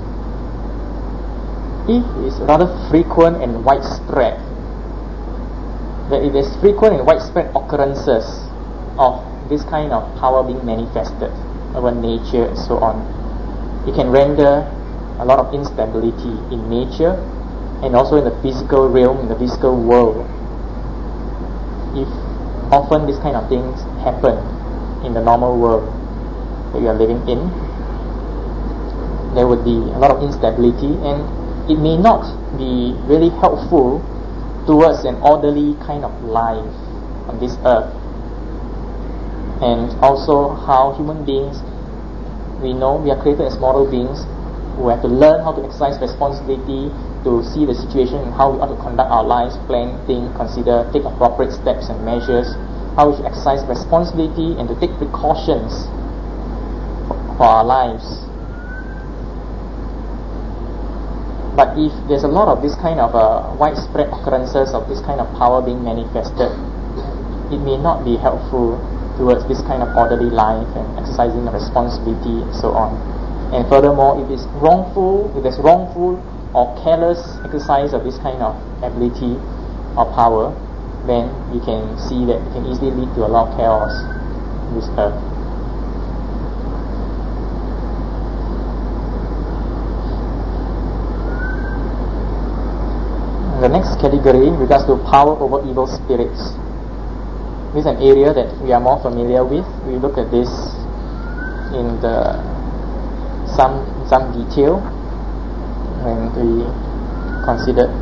[SPEAKER 1] it is rather frequent and widespread, that it is frequent and widespread occurrences of this kind of power being manifested over nature and so on. It can render a lot of instability in nature and also in the physical realm, in the physical world. If often these kind of things happen in the normal world that we are living in, there would be a lot of instability, and it may not be really helpful towards an orderly kind of life on this earth. And also how human beings, we know we are created as moral beings who have to learn how to exercise responsibility, to see the situation and how we ought to conduct our lives, plan, think, consider, take appropriate steps and measures, how we should exercise responsibility and to take precautions for our lives. But if there's a lot of this kind of widespread occurrences of this kind of power being manifested, it may not be helpful towards this kind of orderly life and exercising the responsibility and so on. And furthermore, if there's wrongful or careless exercise of this kind of ability or power, then we can see that it can easily lead to a lot of chaos in this earth. The next category regards to power over evil spirits. This is an area that we are more familiar with. We look at this in some detail when we considered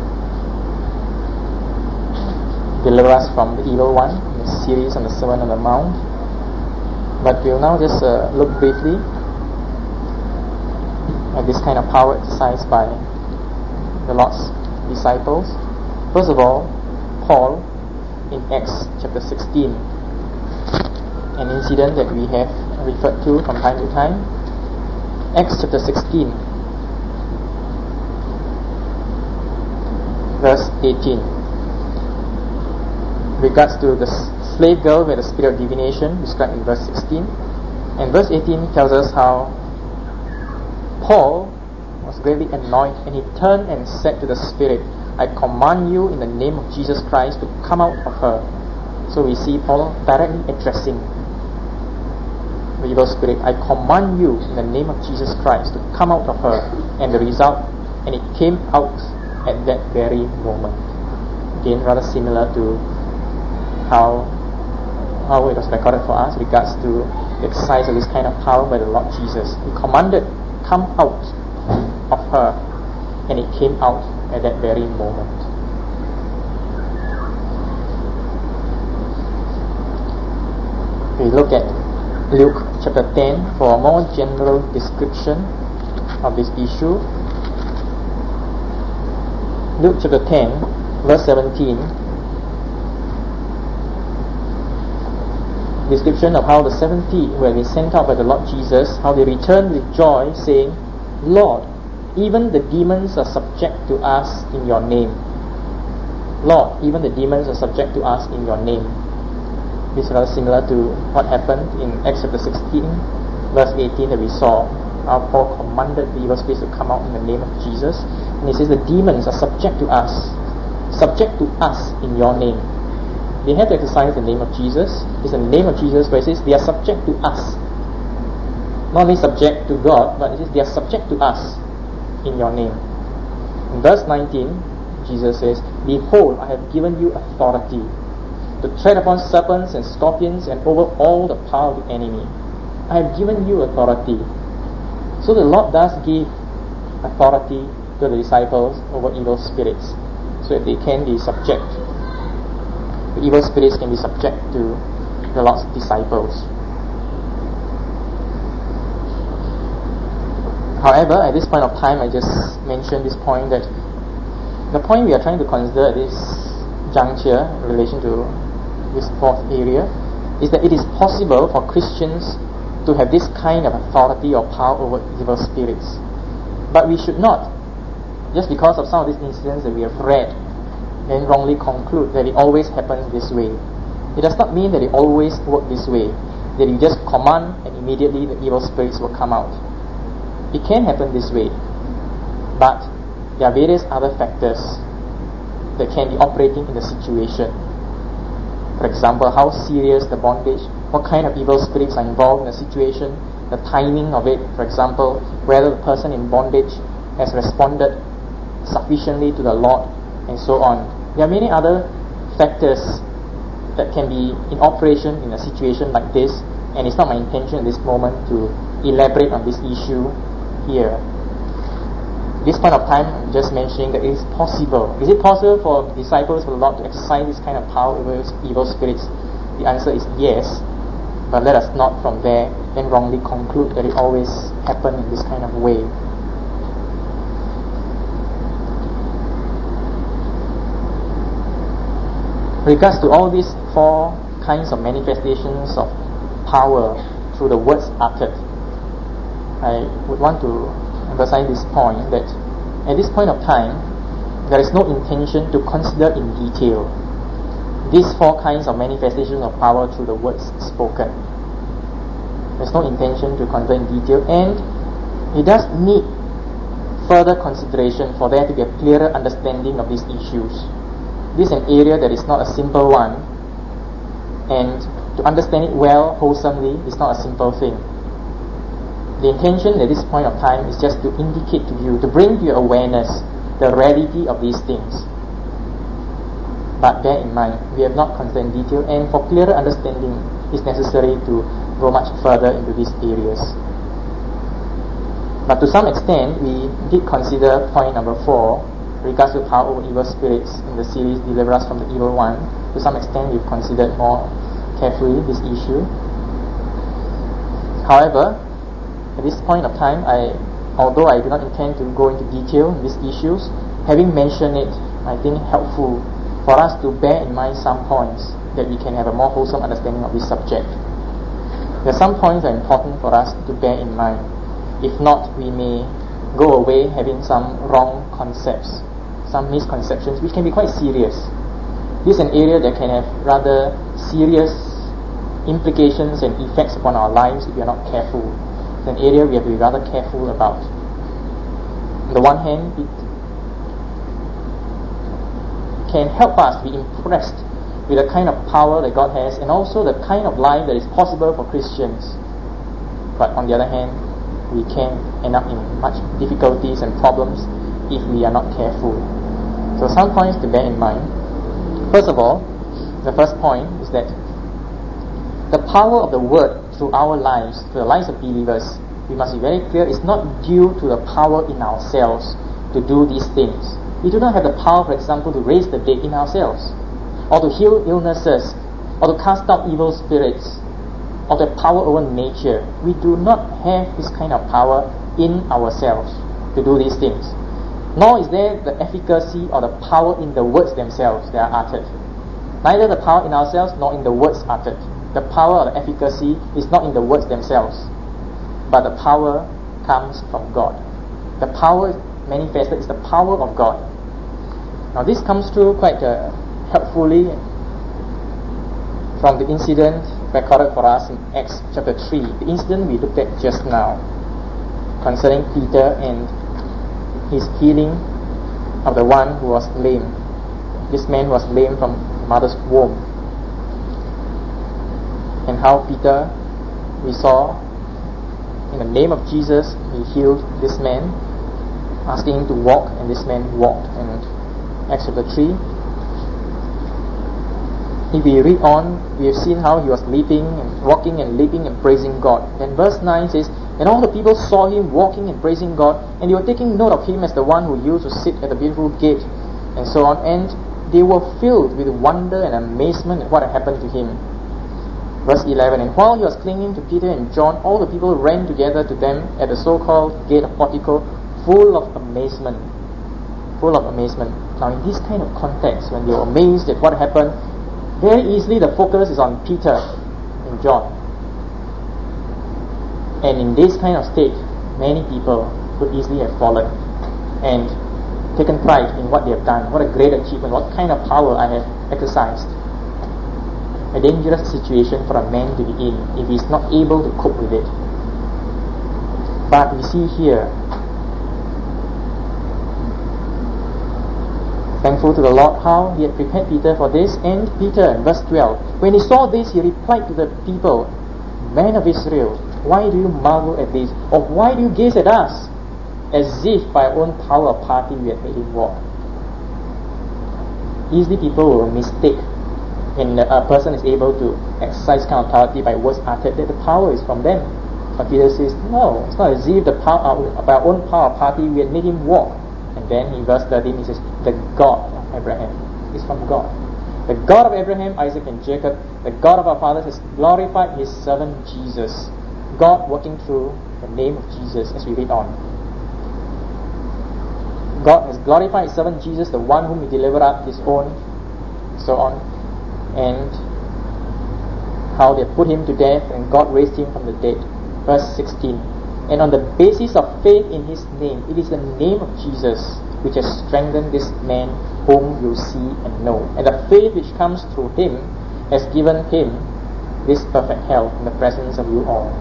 [SPEAKER 1] deliver us from the evil one, the series on the Sermon on the Mount. But we'll now just look briefly at this kind of power exercised by the Lord's disciples. First of all, Paul in Acts chapter 16, an incident that we have referred to from time to time. Acts chapter 16, verse 18, regards to the slave girl with the spirit of divination described in verse 16. And verse 18 tells us how Paul was greatly annoyed, and he turned and said to the spirit, I command you in the name of Jesus Christ to come out of her. So we see Paul directly addressing the evil spirit. I command you in the name of Jesus Christ to come out of her. And the result, and it came out at that very moment. Again, rather similar to how it was recorded for us regards to the exercise of this kind of power by the Lord Jesus. He commanded, come out of her, and it came out at that very moment. We look at Luke chapter 10 for a more general description of this issue. Luke chapter 10, verse 17, description of how the 70 who had been sent out by the Lord Jesus, how they returned with joy, saying, Lord, even the demons are subject to us in your name. Lord, even the demons are subject to us in your name. This is rather similar to what happened in Acts chapter 16, verse 18 that we saw. How Paul commanded the evil spirits to come out in the name of Jesus. And he says the demons are subject to us in your name. They have to exercise the name of Jesus. It's the name of Jesus, but it says they are subject to us. Not only subject to God, but it says they are subject to us in your name. In verse 19, Jesus says, Behold, I have given you authority to tread upon serpents and scorpions and over all the power of the enemy. I have given you authority. So the Lord does give authority to the disciples over evil spirits, so that they can be subject. The evil spirits can be subject to the Lord's disciples. However, at this point of time, I just mentioned this point, that the point we are trying to consider at this juncture in relation to this fourth area is that it is possible for Christians to have this kind of authority or power over evil spirits. But we should not, just because of some of these incidents that we have read, then wrongly conclude that it always happens this way. It does not mean that it always works this way, that you just command and immediately the evil spirits will come out. It can happen this way, but there are various other factors that can be operating in the situation. For example, how serious the bondage, what kind of evil spirits are involved in the situation, the timing of it, for example, whether the person in bondage has responded sufficiently to the Lord, and so on. There are many other factors that can be in operation in a situation like this, and it's not my intention at this moment to elaborate on this issue here. At this point of time, I'm just mentioning that it is possible. Is it possible for disciples of the Lord to exercise this kind of power over evil spirits? The answer is yes, but let us not from there then wrongly conclude that it always happens in this kind of way. With regards to all these four kinds of manifestations of power through the words uttered, I would want to emphasize this point, that at this point of time, there is no intention to consider in detail these four kinds of manifestations of power through the words spoken. There's no intention to consider in detail, and it does need further consideration for there to be a clearer understanding of these issues. This is an area that is not a simple one, and to understand it well, wholesomely, is not a simple thing. The intention at this point of time is just to indicate to you, to bring to your awareness the reality of these things. But bear in mind, we have not considered in detail, and for clearer understanding, it's necessary to go much further into these areas. But to some extent, we did consider point number 4, regards to power over evil spirits in the series Deliver Us from the Evil One. To some extent, we've considered more carefully this issue. However, at this point of time, although I do not intend to go into detail in these issues, having mentioned it, I think helpful for us to bear in mind some points that we can have a more wholesome understanding of this subject. There are some points that are important for us to bear in mind. If not, we may go away having some wrong concepts, some misconceptions, which can be quite serious. This is an area that can have rather serious implications and effects upon our lives if we are not careful. It's an area we have to be rather careful about. On the one hand, it can help us to be impressed with the kind of power that God has, and also the kind of life that is possible for Christians. But on the other hand, we can end up in much difficulties and problems if we are not careful. So some points to bear in mind. First of all, the first point is that the power of the word through our lives, through the lives of believers, we must be very clear, is not due to the power in ourselves to do these things. We do not have the power, for example, to raise the dead in ourselves, or to heal illnesses, or to cast out evil spirits, or the power over nature. We do not have this kind of power in ourselves to do these things. Nor is there the efficacy or the power in the words themselves that are uttered. Neither the power in ourselves nor in the words uttered. The power or the efficacy is not in the words themselves, but the power comes from God. The power manifested is the power of God. Now this comes through quite helpfully from the incident recorded for us in Acts chapter 3, the incident we looked at just now, concerning Peter and his healing of the one who was lame. This man was lame from mother's womb. And how Peter, we saw, in the name of Jesus, he healed this man, asking him to walk, and this man walked. And Acts chapter 3, if we read on, we have seen how he was leaping and walking and leaping and praising God. Then verse 9 says, and all the people saw him walking and praising God, and they were taking note of him as the one who used to sit at the beautiful gate, and so on. And they were filled with wonder and amazement at what had happened to him. Verse 11, and while he was clinging to Peter and John, all the people ran together to them at the so-called gate of portico, full of amazement. Full of amazement. Now in this kind of context, when they were amazed at what happened, very easily the focus is on Peter and John. And in this kind of state, many people could easily have fallen and taken pride in what they have done. What a great achievement, what kind of power I have exercised. a dangerous situation for a man to be in if he is not able to cope with it. But we see here, thankful to the Lord how he had prepared Peter for this. And Peter, verse 12, when he saw this, he replied to the people, "Men of Israel, why do you marvel at this? Or why do you gaze at us, as if by our own power or party we had made him walk?" Easily people will mistake when a person is able to exercise kind of authority by words uttered that the power is from them. But Peter says, no, it's not as if by our own power or party we had made him walk. And then in verse 13 he says, the God of Abraham is from God. The God of Abraham, Isaac and Jacob, the God of our fathers, has glorified his servant Jesus. God working through the name of Jesus as we read on. God has glorified his servant Jesus, the one whom he delivered up his own, so on. And how they put him to death and God raised him from the dead. Verse 16. And on the basis of faith in his name, it is the name of Jesus which has strengthened this man whom you see and know. And the faith which comes through him has given him this perfect health in the presence of you all.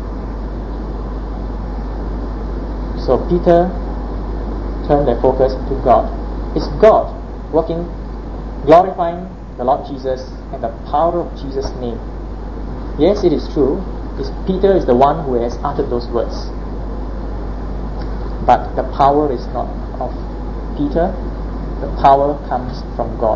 [SPEAKER 1] So Peter turned their focus to God. It's God working, glorifying the Lord Jesus and the power of Jesus' name. Yes, it is true. Peter is the one who has uttered those words. But the power is not of Peter. The power comes from God.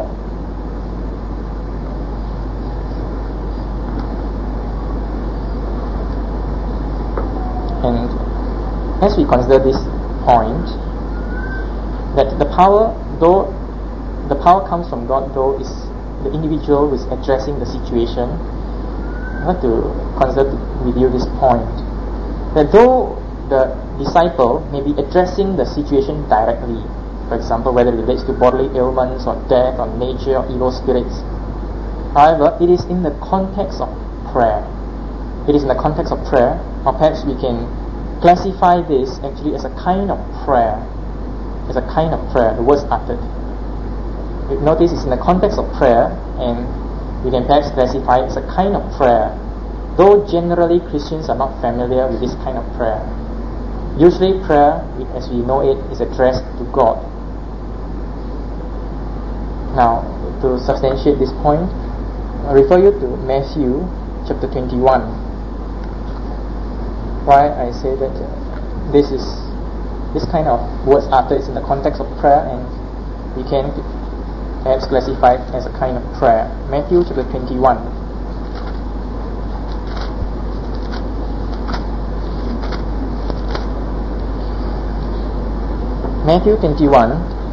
[SPEAKER 1] And as we consider this point, that the power, though the power comes from God, though is the individual who is addressing the situation, I want to consider with you this point, that though the disciple may be addressing the situation directly, for example, whether it relates to bodily ailments or death or nature or evil spirits, however, it is in the context of prayer. It is in the context of prayer, or perhaps we can classify this actually as a kind of prayer, the words uttered. You notice it's in the context of prayer, and we can perhaps classify it as a kind of prayer, though generally Christians are not familiar with this kind of prayer. Usually prayer, as we know it, is addressed to God. Now, to substantiate this point, I refer you to Matthew chapter 21. Why I say that this kind of words uttered is in the context of prayer, and we can perhaps classify it as a kind of prayer. Matthew chapter 21. Matthew 21,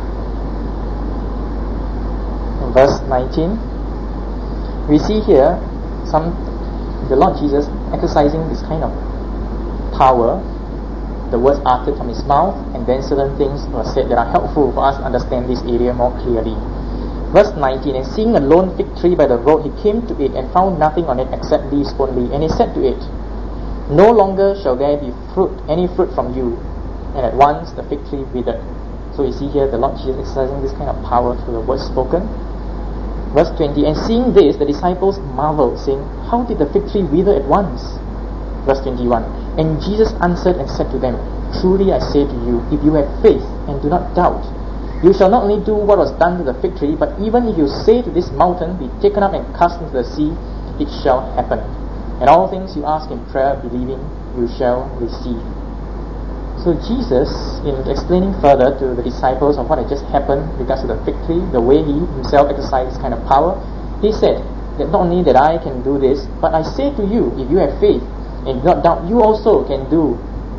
[SPEAKER 1] verse 19. We see here the Lord Jesus exercising this kind of power, the words uttered from his mouth, and then certain things were said that are helpful for us to understand this area more clearly. Verse 19, and seeing a lone fig tree by the road, he came to it and found nothing on it except leaves only. And he said to it, no longer shall there be any fruit from you. And at once the fig tree withered. So we see here the Lord Jesus exercising this kind of power through the words spoken. Verse 20, and seeing this, the disciples marveled, saying, how did the fig tree wither at once? Verse 21, and Jesus answered and said to them, truly I say to you, if you have faith and do not doubt, you shall not only do what was done to the fig tree, but even if you say to this mountain, be taken up and cast into the sea, it shall happen. And all things you ask in prayer, believing, you shall receive. So Jesus, in explaining further to the disciples of what had just happened with regards to the fig tree, the way he himself exercised this kind of power, he said that not only that I can do this, but I say to you, if you have faith and do not doubt, you also can do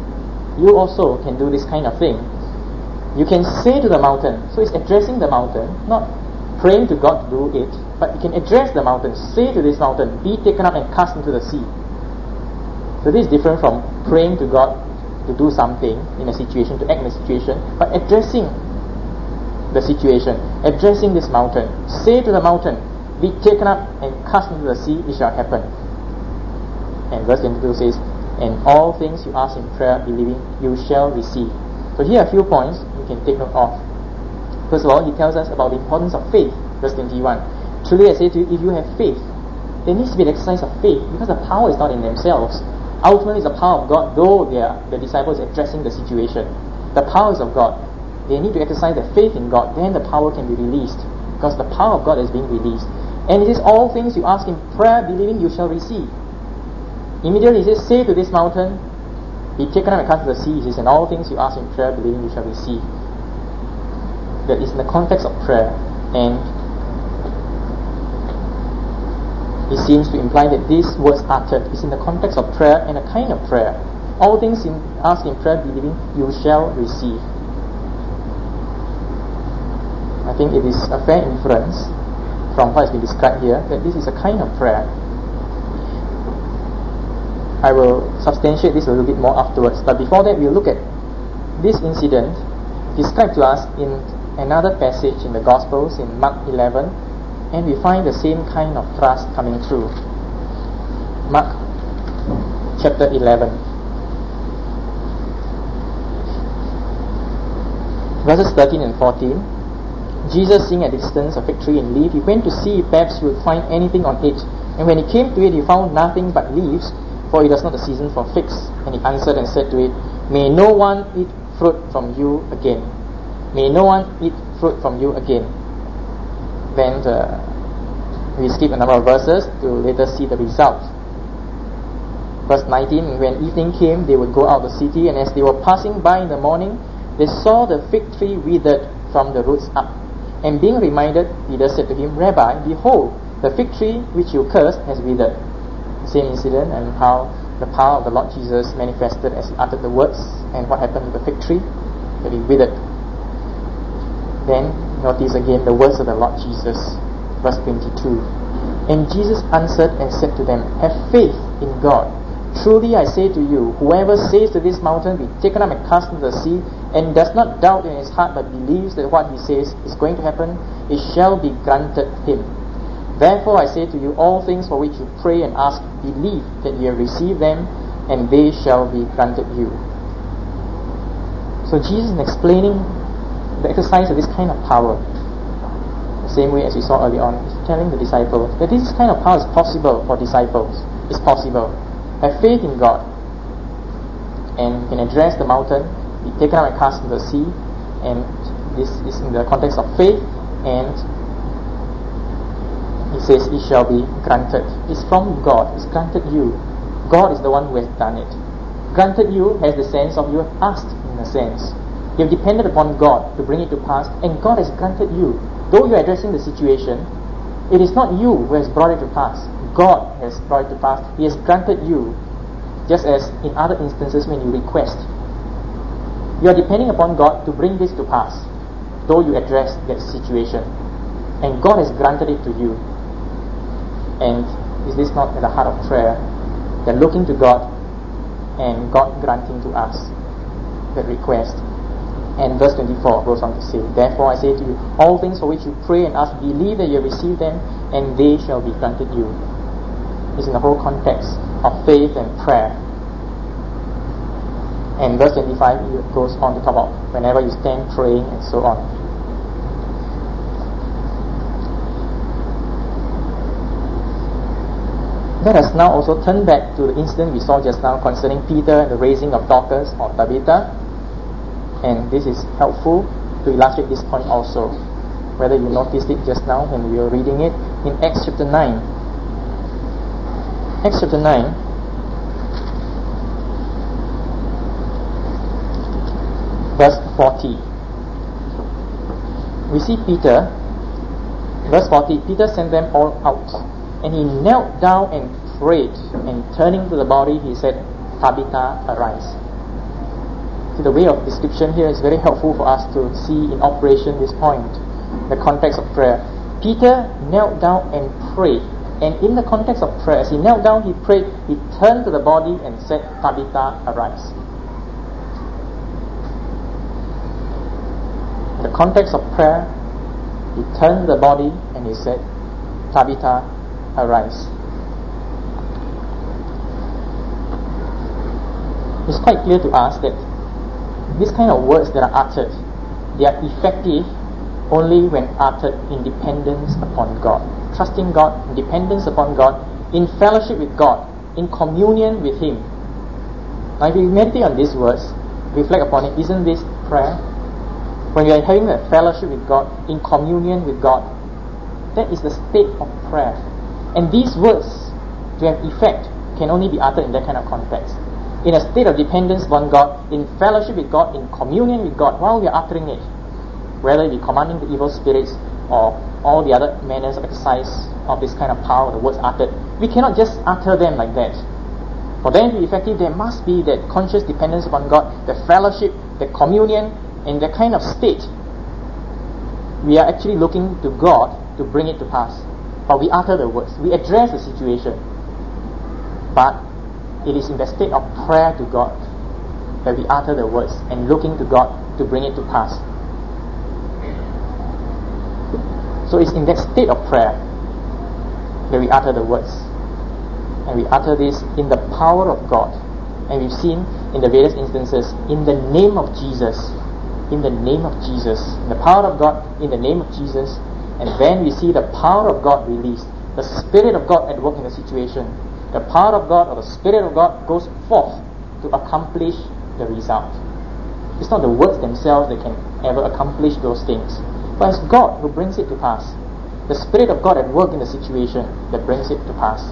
[SPEAKER 1] this kind of thing. You can say to the mountain, so it's addressing the mountain, not praying to God to do it, but you can address the mountain, say to this mountain, be taken up and cast into the sea. So this is different from praying to God to do something in a situation, to act in a situation, but addressing the situation, addressing this mountain. Say to the mountain, be taken up and cast into the sea, it shall happen. And verse 22 says, and all things you ask in prayer, believing, you shall receive. So here are a few points you can take note of. First of all, he tells us about the importance of faith. Verse 21, truly I say to you, if you have faith, there needs to be an exercise of faith, because the power is not in themselves. Ultimately, it's the power of God, though the disciples are addressing the situation. The power is of God. They need to exercise their faith in God, then the power can be released, because the power of God is being released. And it is all things you ask in prayer, believing you shall receive. Immediately he says, say to this mountain, be taken up and cast to the sea. He says, and all things you ask in prayer, believing you shall receive. That is in the context of prayer, and it seems to imply that these words uttered is in the context of prayer and a kind of prayer. All things ask in prayer, believing you shall receive. I think it is a fair inference from what has been described here that this is a kind of prayer. I will substantiate this a little bit more afterwards, but before that we'll look at this incident described to us in another passage in the Gospels in Mark 11, and we find the same kind of thrust coming through. Mark chapter 11, verses 13 and 14. Jesus, seeing at a distance a fig tree and leaf, he went to see if perhaps he would find anything on it. And when he came to it, he found nothing but leaves, for it was not the season for figs. And he answered and said to it, may no one eat fruit from you again. May no one eat fruit from you again. Then we skip a number of verses to later see the result. Verse 19, when evening came, they would go out of the city, and as they were passing by in the morning, they saw the fig tree withered from the roots up. And being reminded, Peter said to him, Rabbi, behold, the fig tree which you cursed has withered. Same incident, and how the power of the Lord Jesus manifested as he uttered the words, and what happened to the fig tree, that it withered. Then notice again the words of the Lord Jesus, verse 22. And Jesus answered and said to them, have faith in God. Truly I say to you, whoever says to this mountain, be taken up and cast into the sea, and does not doubt in his heart, but believes that what he says is going to happen, it shall be granted him. Therefore I say to you, all things for which you pray and ask, believe that you have received them, and they shall be granted you. So Jesus is explaining the exercise of this kind of power, the same way as we saw early on. He's telling the disciples that this kind of power is possible for disciples. It's possible. Have faith in God, and you can address the mountain, be taken up and cast into the sea, and this is in the context of faith, and he says it shall be granted. It's from God. It's granted you. God is the one who has done it. Granted you has the sense of you have asked, in a sense. You have depended upon God to bring it to pass, and God has granted you. Though you are addressing the situation, it is not you who has brought it to pass. God has brought it to pass. He has granted you, just as in other instances when you request. You are depending upon God to bring this to pass, though you address that situation. And God has granted it to you. And is this not at the heart of prayer? That looking to God and God granting to us that request. And verse 24 goes on to say, therefore I say to you, all things for which you pray and ask, believe that you receive them, and they shall be granted you. It's in the whole context of faith and prayer. And verse 25 goes on to talk about whenever you stand praying and so on. Let us now also turn back to the incident we saw just now concerning Peter and the raising of Dorcas or Tabitha. And this is helpful to illustrate this point also, whether you noticed it just now when we were reading it in Acts chapter 9. Acts chapter 9, verse 40. We see Peter, verse 40, Peter sent them all out, and he knelt down and prayed, and turning to the body he said, Tabitha, arise. So the way of description here is very helpful for us to see in operation this point, the context of prayer. Peter knelt down and prayed, and in the context of prayer, as he knelt down, he prayed, he turned to the body and said, Tabitha, arise. In the context of prayer, he turned to the body and he said, Tabitha, arise. It's quite clear to us that these kind of words that are uttered, they are effective only when uttered in dependence upon God. Trusting God, dependence upon God, in fellowship with God, in communion with Him. Now if we meditate on these words, reflect upon it, isn't this prayer? When we are having a fellowship with God, in communion with God, that is the state of prayer. And these words, to have effect, can only be uttered in that kind of context. In a state of dependence upon God, in fellowship with God, in communion with God, while we are uttering it, whether it be commanding the evil spirits or all the other manners of exercise of this kind of power, the words uttered, we cannot just utter them like that. For them to be effective, there must be that conscious dependence upon God, the fellowship, the communion, and that kind of state. We are actually looking to God to bring it to pass. But we utter the words, we address the situation. But it is in the state of prayer to God that we utter the words and looking to God to bring it to pass. So it's in that state of prayer that we utter the words. And we utter this in the power of God. And we've seen in the various instances, in the name of Jesus, in the name of Jesus, the power of God in the name of Jesus. And then we see the power of God released, the Spirit of God at work in the situation. The power of God or the Spirit of God goes forth to accomplish the result. It's not the words themselves that can ever accomplish those things, but it's God who brings it to pass. The Spirit of God at work in the situation that brings it to pass.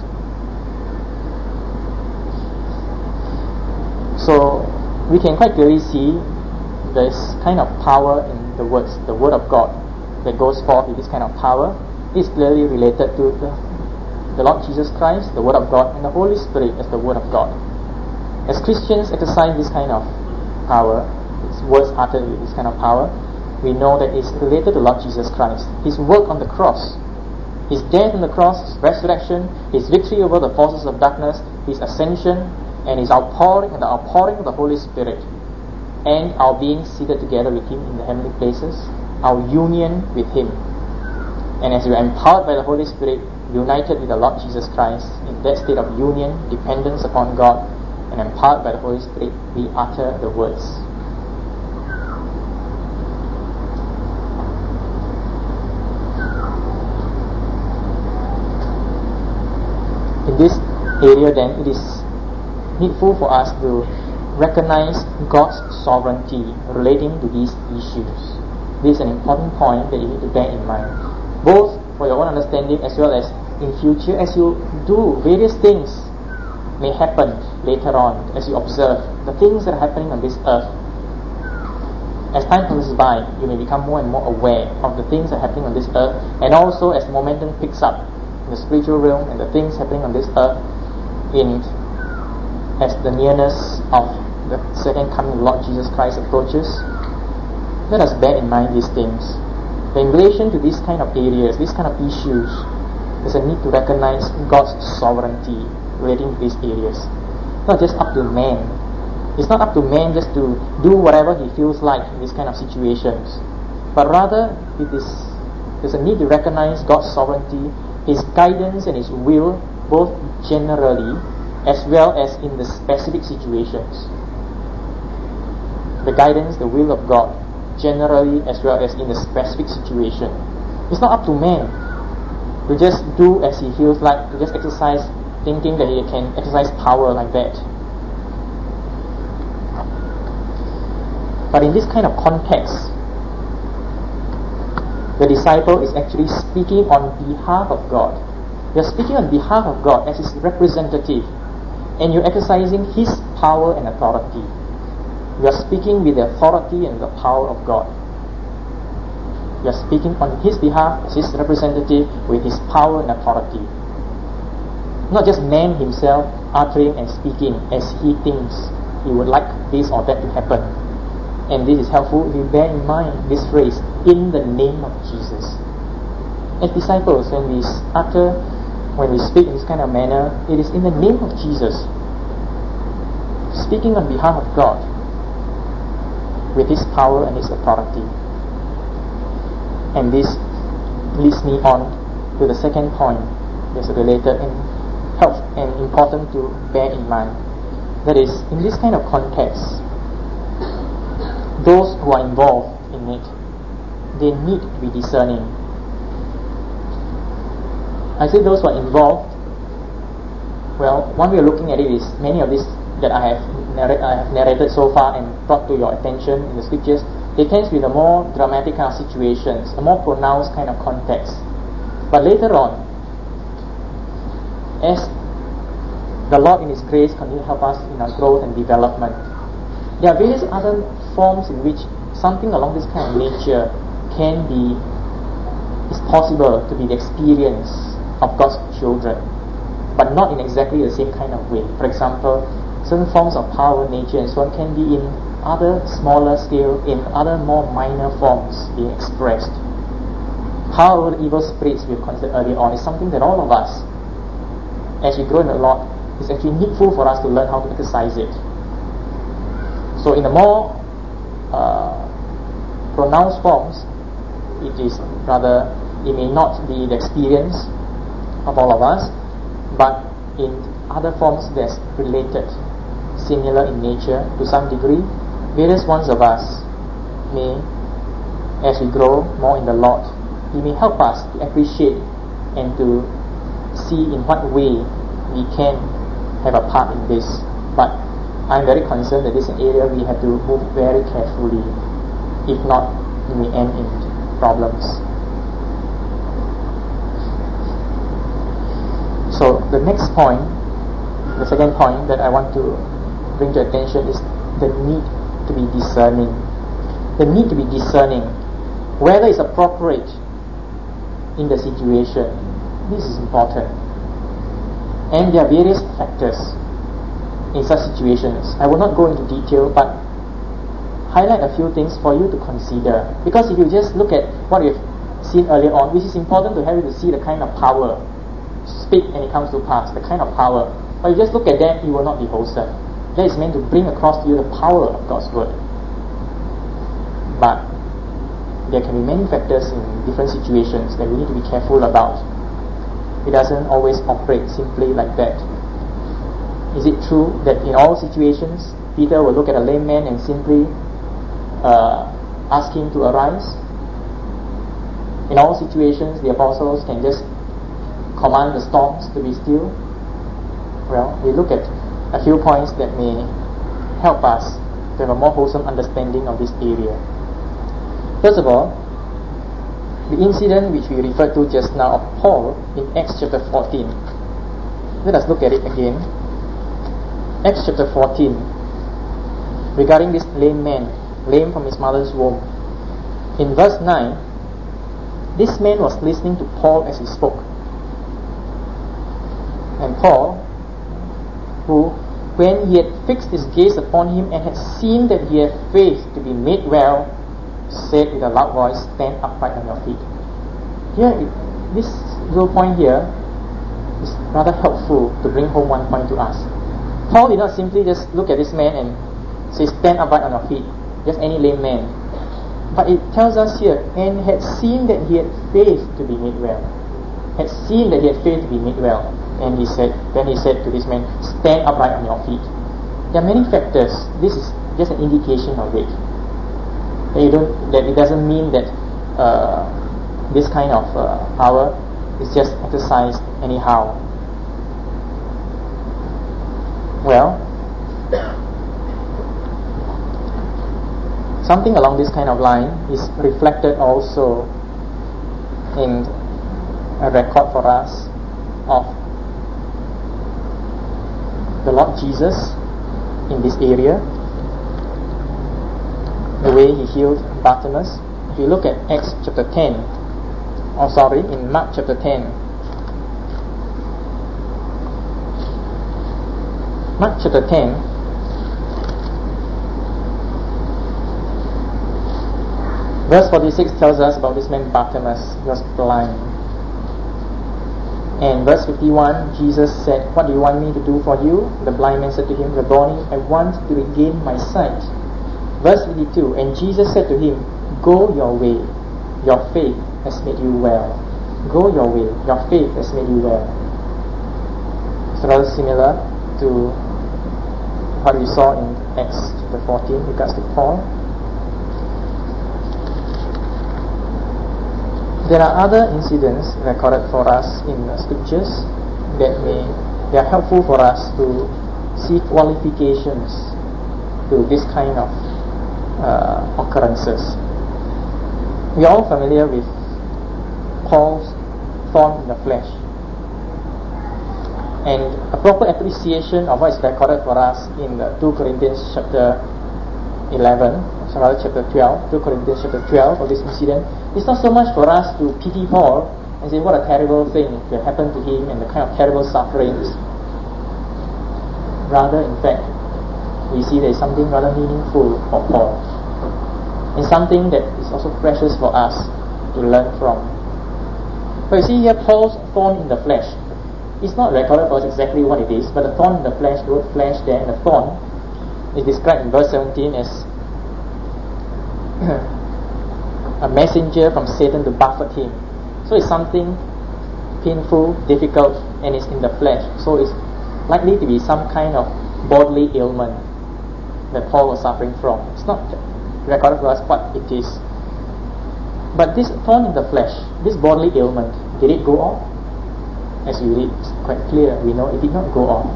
[SPEAKER 1] So we can quite clearly see this kind of power in the words, the Word of God that goes forth with this kind of power is clearly related to the Lord Jesus Christ, the Word of God, and the Holy Spirit as the Word of God. As Christians exercise this kind of power, its words uttered with this kind of power, we know that it's related to Lord Jesus Christ. His work on the cross, His death on the cross, His resurrection, His victory over the forces of darkness, His ascension, and His outpouring, and the outpouring of the Holy Spirit, and our being seated together with Him in the heavenly places, our union with Him. And as we are empowered by the Holy Spirit, united with the Lord Jesus Christ, in that state of union, dependence upon God, and empowered by the Holy Spirit, we utter the words. In this area then, it is needful for us to recognize God's sovereignty relating to these issues. This is an important point that you need to bear in mind, both for your own understanding as well as in future as you do various things may happen later on as you observe the things that are happening on this earth. As time passes by, you may become more and more aware of the things that are happening on this earth, and also as momentum picks up in the spiritual realm and the things happening on this earth as the nearness of the second coming of Lord Jesus Christ approaches. Let us bear in mind these things. In relation to these kind of areas, these kind of issues, there's a need to recognize God's sovereignty relating to these areas. Not just up to man. It's not up to man just to do whatever he feels like in these kind of situations. But rather, there's a need to recognize God's sovereignty, His guidance and His will, both generally as well as in the specific situations. The guidance, the will of God, generally as well as in the specific situation. It's not up to man to just do as he feels like, to just exercise, thinking that he can exercise power like that. But in this kind of context, the disciple is actually speaking on behalf of God. You're speaking on behalf of God as His representative, and you're exercising His power and authority. You are speaking with the authority and the power of God. You are speaking on His behalf as His representative with His power and authority. Not just man himself uttering and speaking as he thinks he would like this or that to happen. And this is helpful if you bear in mind this phrase, in the name of Jesus. As disciples, when we speak in this kind of manner, it is in the name of Jesus, speaking on behalf of God, with His power and His authority. And this leads me on to the second point that's related and helpful and important to bear in mind. That is, in this kind of context, those who are involved in it, they need to be discerning. I say those who are involved Well, one way of looking at it is many of these that I have narrated so far and brought to your attention in the scriptures, they tend to be the more dramatic kind of situations, a more pronounced kind of context. But later on, as the Lord in His grace continue to help us in our growth and development, there are various other forms in which something along this kind of nature is possible to be the experience of God's children, but not in exactly the same kind of way. For example, certain forms of power, nature, and so on can be in other smaller scale, in other more minor forms being expressed. Power over the evil spirits we have considered earlier on is something that all of us, as we grow in the Lord, is actually needful for us to learn how to exercise it. So in the more pronounced forms, it may not be the experience of all of us, but in other forms that's related, similar in nature to some degree, various ones of us may, as we grow more in the Lord, He may help us to appreciate and to see in what way we can have a part in this. But I'm very concerned that this is an area we have to move very carefully. If not, we may end in problems. So the next point, the second point that I want to bring to attention is the need to be discerning. The need to be discerning whether it's appropriate in the situation. This is important. And there are various factors in such situations. I will not go into detail, but highlight a few things for you to consider. Because if you just look at what we've seen earlier on, which is important to have you to see the kind of power, speak and it comes to pass, the kind of power. But you just look at that, you will not be wholesome. That is meant to bring across to you the power of God's Word. But there can be many factors in different situations that we need to be careful about. It doesn't always operate simply like that. Is it true that in all situations, Peter will look at a lame man and simply ask him to arise? In all situations, the apostles can just command the storms to be still? Well, we look at a few points that may help us to have a more wholesome understanding of this area. First of all, the incident which we referred to just now of Paul in Acts chapter 14. Let us look at it again. Acts chapter 14, regarding this lame man, lame from his mother's womb. In verse 9, this man was listening to Paul as he spoke. And Paul, who, when he had fixed his gaze upon him and had seen that he had faith to be made well, said with a loud voice, "Stand upright on your feet." Here, this little point here is rather helpful to bring home one point to us. Paul did not simply just look at this man and say, "Stand upright on your feet," just any lame man. But it tells us here, and had seen that he had faith to be made well. Had seen that he had faith to be made well. And then he said to this man, "Stand upright on your feet." There are many factors. This is just an indication of it. That it doesn't mean that this kind of power is just exercised anyhow. Well, something along this kind of line is reflected also in a record for us of the Lord Jesus in this area, the way He healed Bartimaeus. If you look at Acts chapter 10, in Mark chapter 10, Mark chapter 10, verse 46 tells us about this man Bartimaeus. He was blind. And verse 51, Jesus said, "What do you want me to do for you?" The blind man said to him, "Rabboni, I want to regain my sight." Verse 52, and Jesus said to him, "Go your way, your faith has made you well." Go your way, your faith has made you well. It's rather similar to what we saw in Acts chapter 14 in regards to Paul. There are other incidents recorded for us in the scriptures that may they are helpful for us to see qualifications to this kind of occurrences. We are all familiar with Paul's thorn in the flesh, and a proper appreciation of what is recorded for us in the 2 Corinthians chapter 11, so rather chapter 12, 2 Corinthians chapter 12 of this incident. It's not so much for us to pity Paul and say what a terrible thing that happened to him and the kind of terrible sufferings. Rather, in fact, we see there is something rather meaningful for Paul, and something that is also precious for us to learn from. But you see here, Paul's thorn in the flesh. It's not recorded for us exactly what it is, but the thorn in the flesh, the word flesh there, and the thorn is described in verse 17 as a messenger from Satan to buffet him. So it's something painful, difficult, and it's in the flesh. So it's likely to be some kind of bodily ailment that Paul was suffering from. It's not recorded for us what it is. But this thorn in the flesh, this bodily ailment, did it go off? As we read, it's quite clear. We know it did not go off.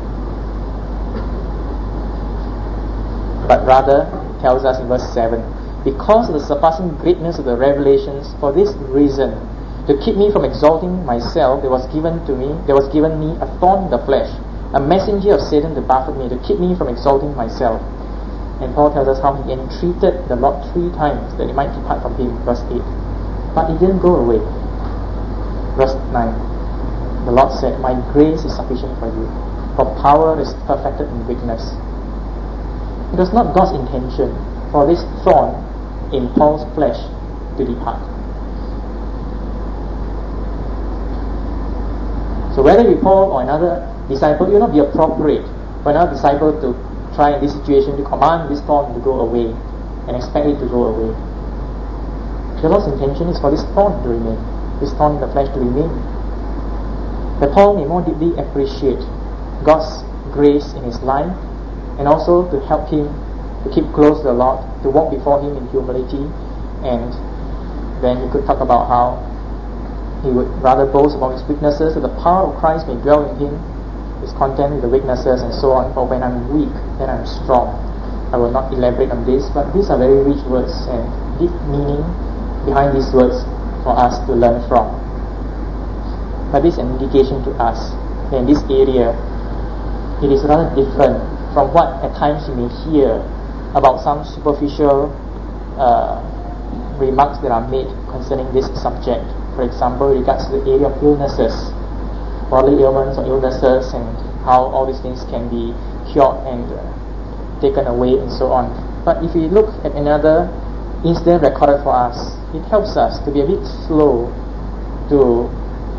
[SPEAKER 1] But rather, it tells us in verse 7, because of the surpassing greatness of the revelations, for this reason, to keep me from exalting myself, there was given me a thorn in the flesh, a messenger of Satan to buffet me, to keep me from exalting myself. And Paul tells us how he entreated the Lord 3 times that he might depart from him, verse 8. But it didn't go away. Verse 9, the Lord said, my grace is sufficient for you, for power is perfected in weakness. It was not God's intention for this thorn in Paul's flesh to depart. So whether it be Paul or another disciple, it will not be appropriate for another disciple to try in this situation to command this thorn to go away and expect it to go away. The Lord's intention is for this thorn to remain, this thorn in the flesh to remain, that Paul may more deeply appreciate God's grace in his life, and also to help him to keep close to the Lord, to walk before him in humility. And then he could talk about how he would rather boast about his weaknesses, that the power of Christ may dwell in him, is content with the weaknesses and so on. For when I'm weak, then I'm strong. I will not elaborate on this, but these are very rich words and deep meaning behind these words for us to learn from. But this is an indication to us that in this area it is rather different from what at times you may hear about some superficial remarks that are made concerning this subject. For example, with regards to the area of illnesses, bodily ailments or illnesses, and how all these things can be cured and taken away and so on. But if we look at another incident recorded for us, it helps us to be a bit slow to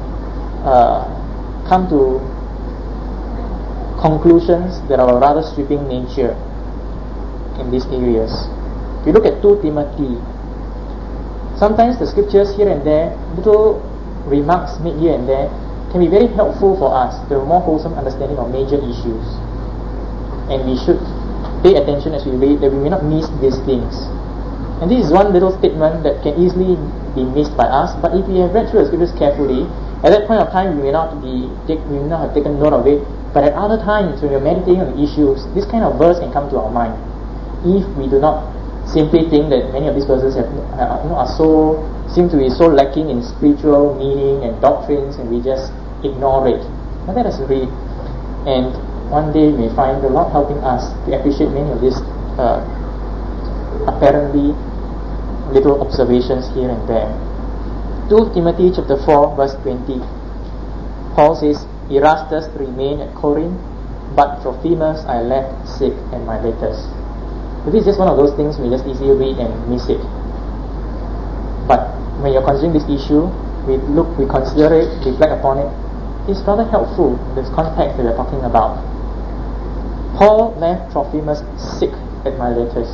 [SPEAKER 1] come to conclusions that are of a rather sweeping nature in these areas. If you look at 2 Timothy, sometimes the scriptures here and there, little remarks made here and there, can be very helpful for us to have a more wholesome understanding of major issues. And we should pay attention as we read that we may not miss these things. And this is one little statement that can easily be missed by us, but if we have read through the scriptures carefully, at that point of time we may not have taken note of it, but at other times when we are meditating on the issues, this kind of verse can come to our mind. If we do not simply think that many of these verses seem to be so lacking in spiritual meaning and doctrines, and we just ignore it. But let us read, and one day we may find the Lord helping us to appreciate many of these apparently little observations here and there. 2 Timothy chapter 4 verse 20, Paul says, Erastus remained at Corinth, but Trophimus I left sick at Miletus. This is just one of those things we just easily read and miss it. But when you're considering this issue, we consider it, reflect upon it, it's rather helpful in this context that we're talking about. Paul left Trophimus sick at Miletus.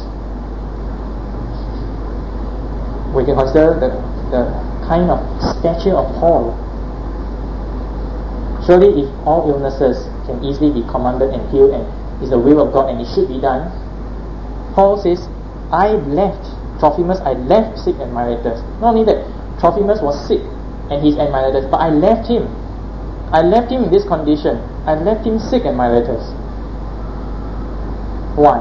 [SPEAKER 1] We can consider the kind of stature of Paul. Surely if all illnesses can easily be commanded and healed and is the will of God and it should be done, Paul says, I left Trophimus, I left sick at Miletus. Not only that, Trophimus was sick and he's at Miletus, but I left him. I left him in this condition. I left him sick at Miletus. Why?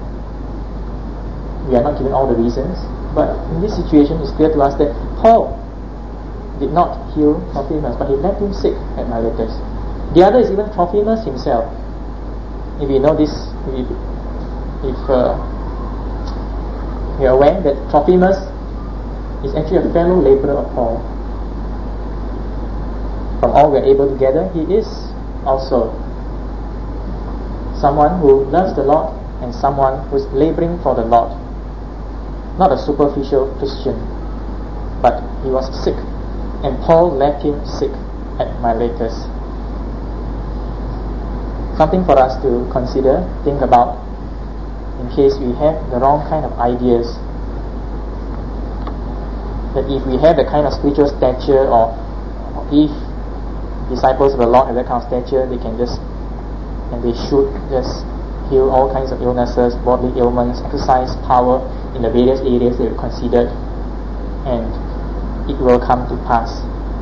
[SPEAKER 1] We are not given all the reasons, but in this situation it's clear to us that Paul did not heal Trophimus, but he left him sick at Miletus. The other is even Trophimus himself. If you know this, if you are aware that Trophimus is actually a fellow laborer of Paul. From all we are able to gather, he is also someone who loves the Lord and someone who is laboring for the Lord. Not a superficial Christian, but he was sick, and Paul left him sick at Miletus. Something for us to consider, think about, in case we have the wrong kind of ideas. That if we have the kind of spiritual stature, or if disciples of the Lord have that kind of stature, they can just, and they should just heal all kinds of illnesses, bodily ailments, exercise power in the various areas they have considered, and it will come to pass.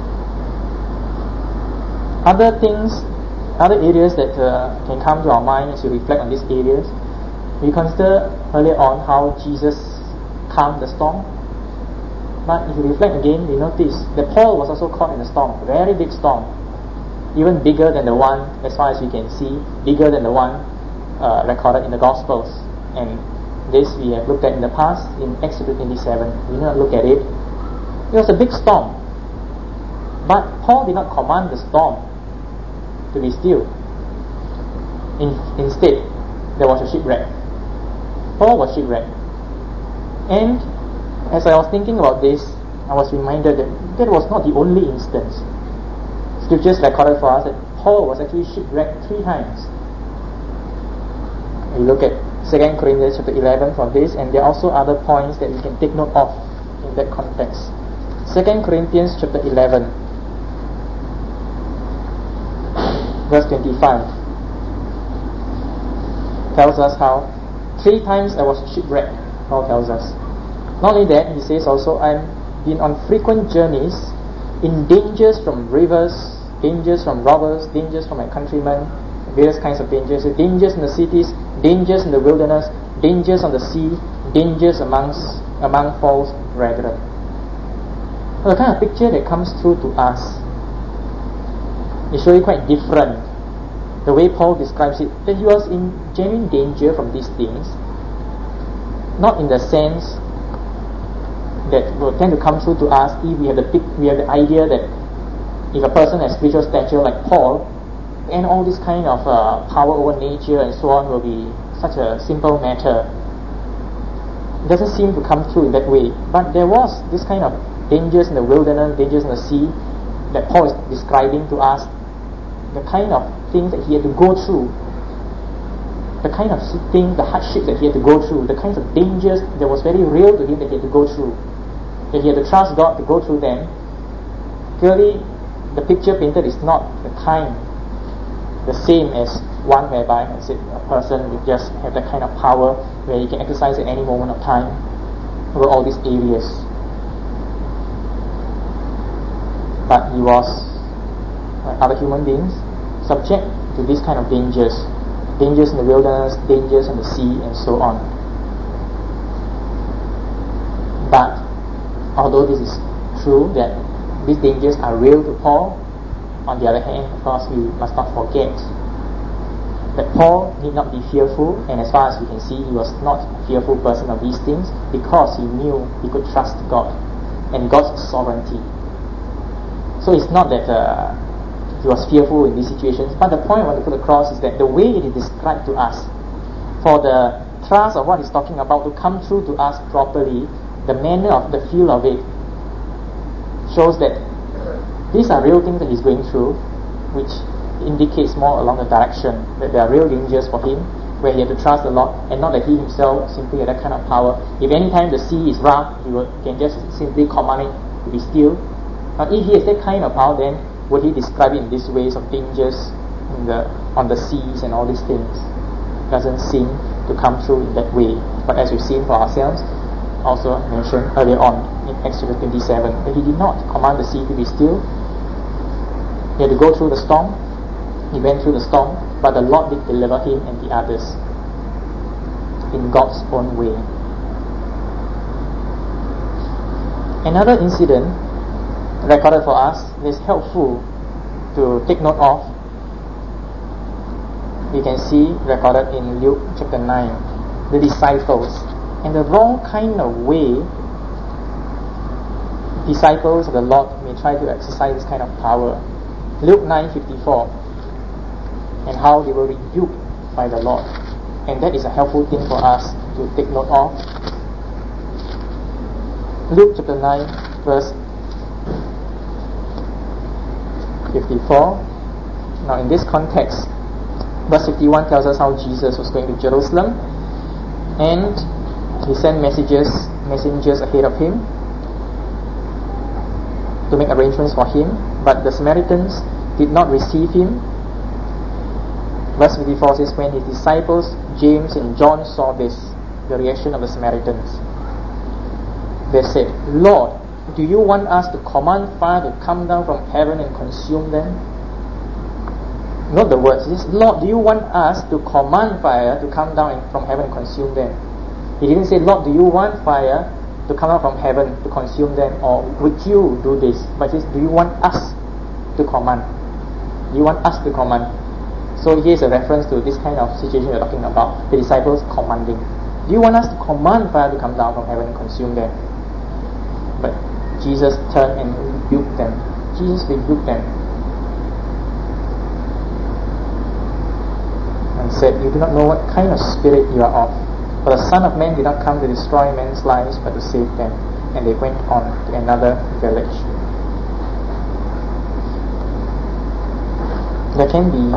[SPEAKER 1] Other things, other areas that can come to our mind as we reflect on these areas, we consider earlier on how Jesus calmed the storm. But if you reflect again, we notice that Paul was also caught in a storm, a very big storm, even bigger than the one, as far as we can see, bigger than the one recorded in the Gospels. And this we have looked at in the past in Acts 27. We did not look at it. It was a big storm, but Paul did not command the storm to be still. Instead, there was a shipwreck. Paul was shipwrecked. And as I was thinking about this, I was reminded that that was not the only instance. Scriptures recorded for us that Paul was actually shipwrecked 3 times. We look at 2 Corinthians chapter 11 for this, and there are also other points that we can take note of in that context. 2 Corinthians chapter 11, verse 25 tells us how 3 times I was shipwrecked, Paul tells us. Not only that, he says also, I've been on frequent journeys, in dangers from rivers, dangers from robbers, dangers from my countrymen, various kinds of dangers, dangers in the cities, dangers in the wilderness, dangers on the sea, dangers among false brethren. So the kind of picture that comes through to us is really quite different. The way Paul describes it, that he was in genuine danger from these things, not in the sense that will tend to come through to us if we have the idea that if a person has spiritual stature like Paul, and all this kind of power over nature and so on will be such a simple matter. It doesn't seem to come through in that way. But there was this kind of dangers in the wilderness, dangers in the sea, that Paul is describing to us, the kind of things that he had to go through, the kind of things, the hardships that he had to go through, the kinds of dangers that was very real to him that he had to go through, that he had to trust God to go through them. Clearly, the picture painted is not the same as one whereby, as a person would just have that kind of power where he can exercise at any moment of time over all these areas. But he was, like other human beings, subject to these kind of dangers in the wilderness, dangers on the sea, and so on. But although this is true that these dangers are real to Paul, on the other hand, of course, we must not forget that Paul need not be fearful, and as far as we can see, he was not a fearful person of these things because he knew he could trust God and God's sovereignty. So it's not that he was fearful in these situations, but the point I want to put across is that the way it is described to us, for the thrust of what he's talking about to come through to us properly, the manner of the feel of it shows that these are real things that he's going through, which indicates more along the direction that there are real dangers for him, where he had to trust the Lord, and not that he himself simply had that kind of power. If any time the sea is rough, can just simply command it to be still. But if he has that kind of power, then would he describe it in these ways of dangers on the seas and all these things? Doesn't seem to come through in that way. But as we've seen for ourselves, also mentioned earlier on in Acts 27, that he did not command the sea to be still. He had to go through the storm, He went through the storm, but the Lord did deliver him and the others in God's own way. Another incident recorded for us is helpful to take note of. We can see recorded in Luke chapter 9, the disciples, and the wrong kind of way disciples of the Lord may try to exercise this kind of power. Luke 9:54, and how they were rebuked by the Lord. And that is a helpful thing for us to take note of. Luke chapter 9 verse 54. Now in this context, verse 51 tells us how Jesus was going to Jerusalem, and he sent messengers ahead of him to make arrangements for him, but the Samaritans did not receive him. Verse 54 says, when his disciples James and John saw this, the reaction of the Samaritans, they said, Lord, do you want us to command fire to come down from heaven and consume them? Note the words. It says, Lord, do you want us to command fire to come down from heaven and consume them? He didn't say, Lord, do you want fire to come down from heaven to consume them, or would you do this? But he says, do you want us to command? Do you want us to command? So here's a reference to this kind of situation we're talking about, the disciples commanding. Do you want us to command fire to come down from heaven and consume them? But Jesus turned and rebuked them. Jesus rebuked them and said, you do not know what kind of spirit you are of. For the Son of Man did not come to destroy men's lives, but to save them. And they went on to another village. There can be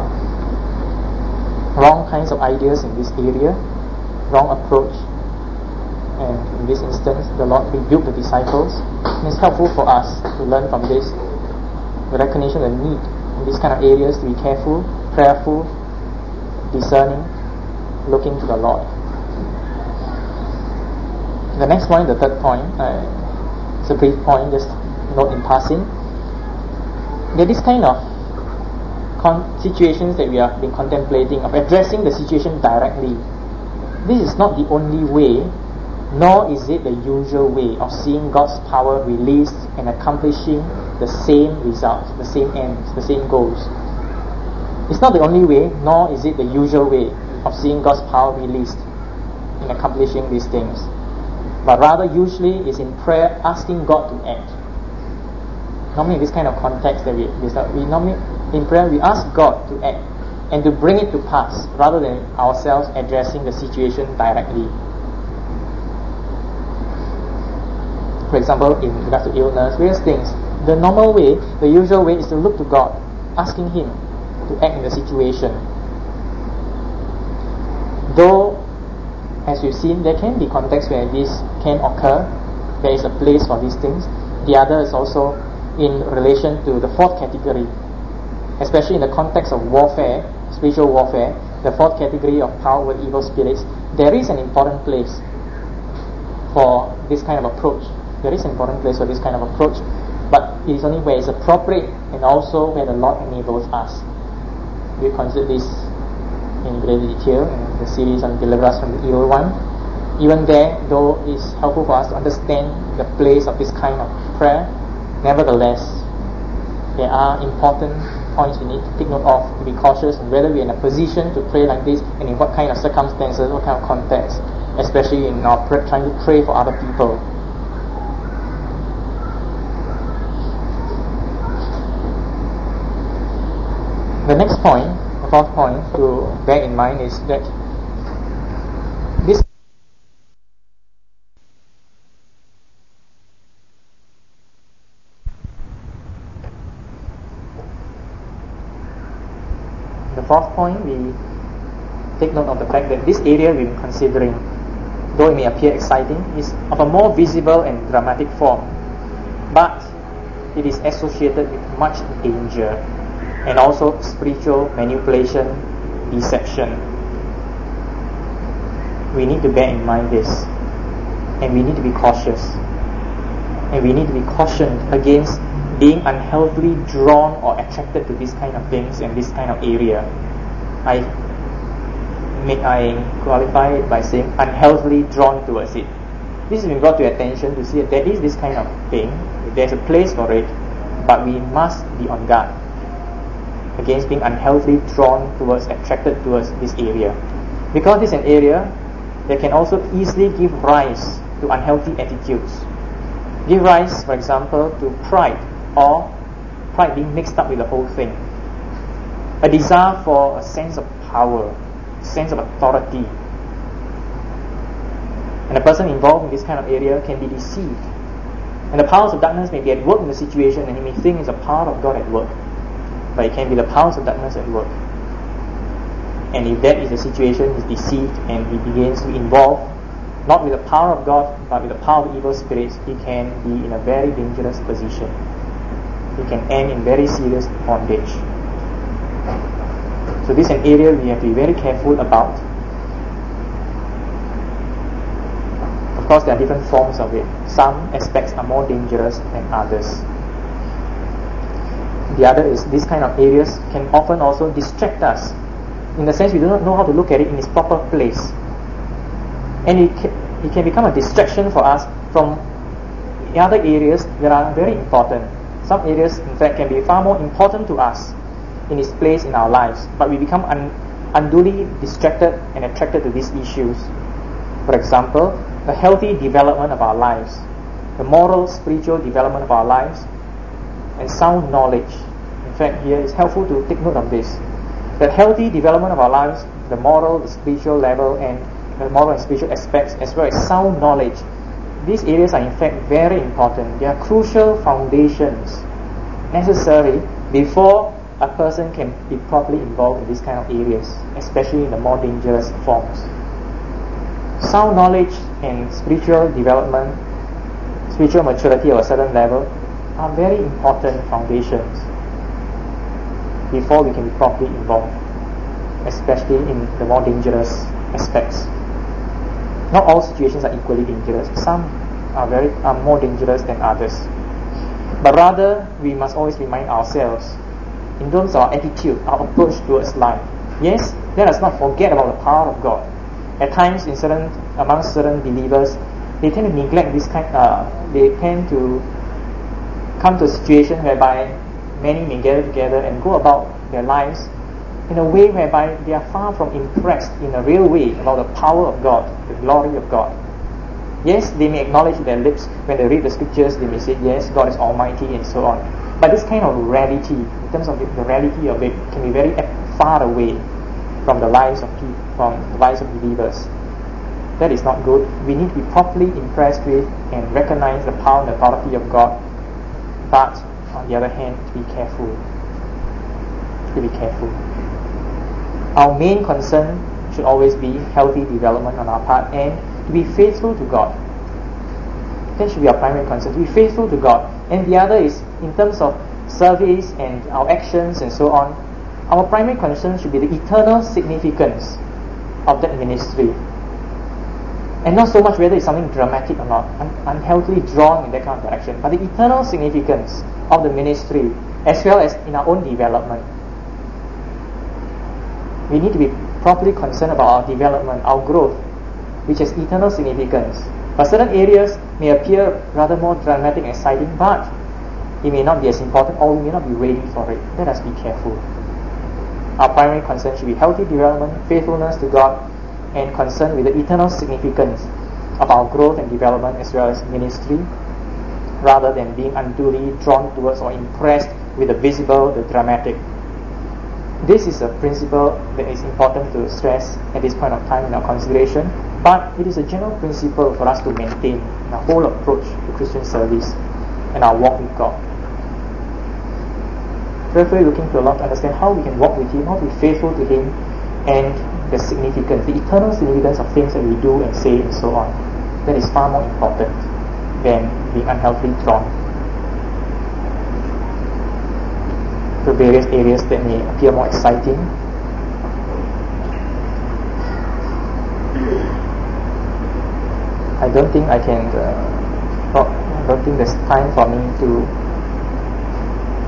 [SPEAKER 1] wrong kinds of ideas in this area, wrong approach, and in this instance the Lord rebuked the disciples. And it's helpful for us to learn from this, the recognition of the need in these kind of areas to be careful, prayerful, discerning, looking to the Lord. The next point, the third point, it's a brief point, just note in passing. There are these kind of situations that we have been contemplating, of addressing the situation directly. This is not the only way, nor is it the usual way of seeing God's power released and accomplishing the same results, the same ends, the same goals. It's not the only way, nor is it the usual way of seeing God's power released in accomplishing these things. But rather, usually, is in prayer asking God to act. Normally, in this kind of context that we normally, in prayer, we ask God to act and to bring it to pass, rather than ourselves addressing the situation directly. For example, in regards to illness, various things, the normal way, the usual way, is to look to God, asking Him to act in the situation. Though, as we've seen, there can be contexts where this can occur. There is a place for these things. The other is also in relation to the fourth category, especially in the context of warfare, spiritual warfare, the fourth category of power with evil spirits. There is an important place for this kind of approach. There is an important place for this kind of approach, but it is only where it's appropriate and also where the Lord enables us. We consider this in great detail in the series on Deliver Us from the Evil One. Even there, though it's helpful for us to understand the place of this kind of prayer, nevertheless, there are important points we need to take note of, to be cautious in whether we're in a position to pray like this and in what kind of circumstances, what kind of context, especially in our trying to pray for other people. The next point, the fourth point to bear in mind, is that this the fourth point, we take note of the fact that this area we've been considering, though it may appear exciting, is of a more visible and dramatic form, but it is associated with much danger and also spiritual manipulation, deception. We need to bear in mind this, and we need to be cautious, and we need to be cautioned against being unhealthily drawn or attracted to this kind of things and this kind of area. I qualify it by saying unhealthily drawn towards it. This has been brought to your attention to see that there is this kind of thing. There's a place for it, but we must be on guard against being unhealthily drawn towards, attracted towards this area. Because this is an area that can also easily give rise to unhealthy attitudes. Give rise, for example, to pride, or pride being mixed up with the whole thing. A desire for a sense of power, sense of authority. And a person involved in this kind of area can be deceived. And the powers of darkness may be at work in the situation, and he may think it's a power of God at work. But it can be the powers of darkness at work. And if that is the situation, he's deceived and he begins to involve not with the power of God, but with the power of evil spirits, he can be in a very dangerous position. He can end in very serious bondage. So this is an area we have to be very careful about. Of course, there are different forms of it. Some aspects are more dangerous than others. The other is this kind of areas can often also distract us, in the sense we do not know how to look at it in its proper place. And it can become a distraction for us from the other areas that are very important. Some areas, in fact, can be far more important to us in its place in our lives, but we become unduly distracted and attracted to these issues. For example, the healthy development of our lives, the moral, spiritual development of our lives, and sound knowledge. In fact, here it's helpful to take note of this. The healthy development of our lives, the moral, the spiritual level, and the moral and spiritual aspects, as well as sound knowledge. These areas are in fact very important. They are crucial foundations necessary before a person can be properly involved in these kind of areas, especially in the more dangerous forms. Sound knowledge and spiritual development, spiritual maturity of a certain level are very important foundations before we can be properly involved, especially in the more dangerous aspects. Not all situations are equally dangerous. Some are more dangerous than others. But rather, we must always remind ourselves in terms of our attitude, our approach towards life. Yes, let us not forget about the power of God. At times, amongst certain believers, they tend to neglect this kind. They tend to come to a situation whereby many may gather together and go about their lives in a way whereby they are far from impressed in a real way about the power of God, the glory of God. Yes, they may acknowledge with their lips when they read the scriptures, they may say, yes, God is almighty and so on. But this kind of reality, in terms of the reality of it, can be very far away from the lives of people, from the lives of believers. That is not good. We need to be properly impressed with and recognize the power and authority of God. But on the other hand, to be careful. To be careful. Our main concern should always be healthy development on our part and to be faithful to God. That should be our primary concern, to be faithful to God. And the other is, in terms of service and our actions and so on, our primary concern should be the eternal significance of that ministry. And not so much whether it's something dramatic or not, unhealthily drawn in that kind of direction, but the eternal significance of the ministry, as well as in our own development. We need to be properly concerned about our development, our growth, which has eternal significance. But certain areas may appear rather more dramatic and exciting, but it may not be as important, or we may not be ready for it. Let us be careful. Our primary concern should be healthy development, faithfulness to God, and concern with the eternal significance of our growth and development as well as ministry, rather than being unduly drawn towards or impressed with the visible, the dramatic. This is a principle that is important to stress at this point of time in our consideration, but it is a general principle for us to maintain in our whole approach to Christian service and our walk with God. Therefore, looking to Allah to understand how we can walk with Him, how to be faithful to Him, and the significance, the eternal significance of things that we do and say and so on. That is far more important than being unhealthily drawn to various areas that may appear more exciting. I don't think I can. I don't think there's time for me to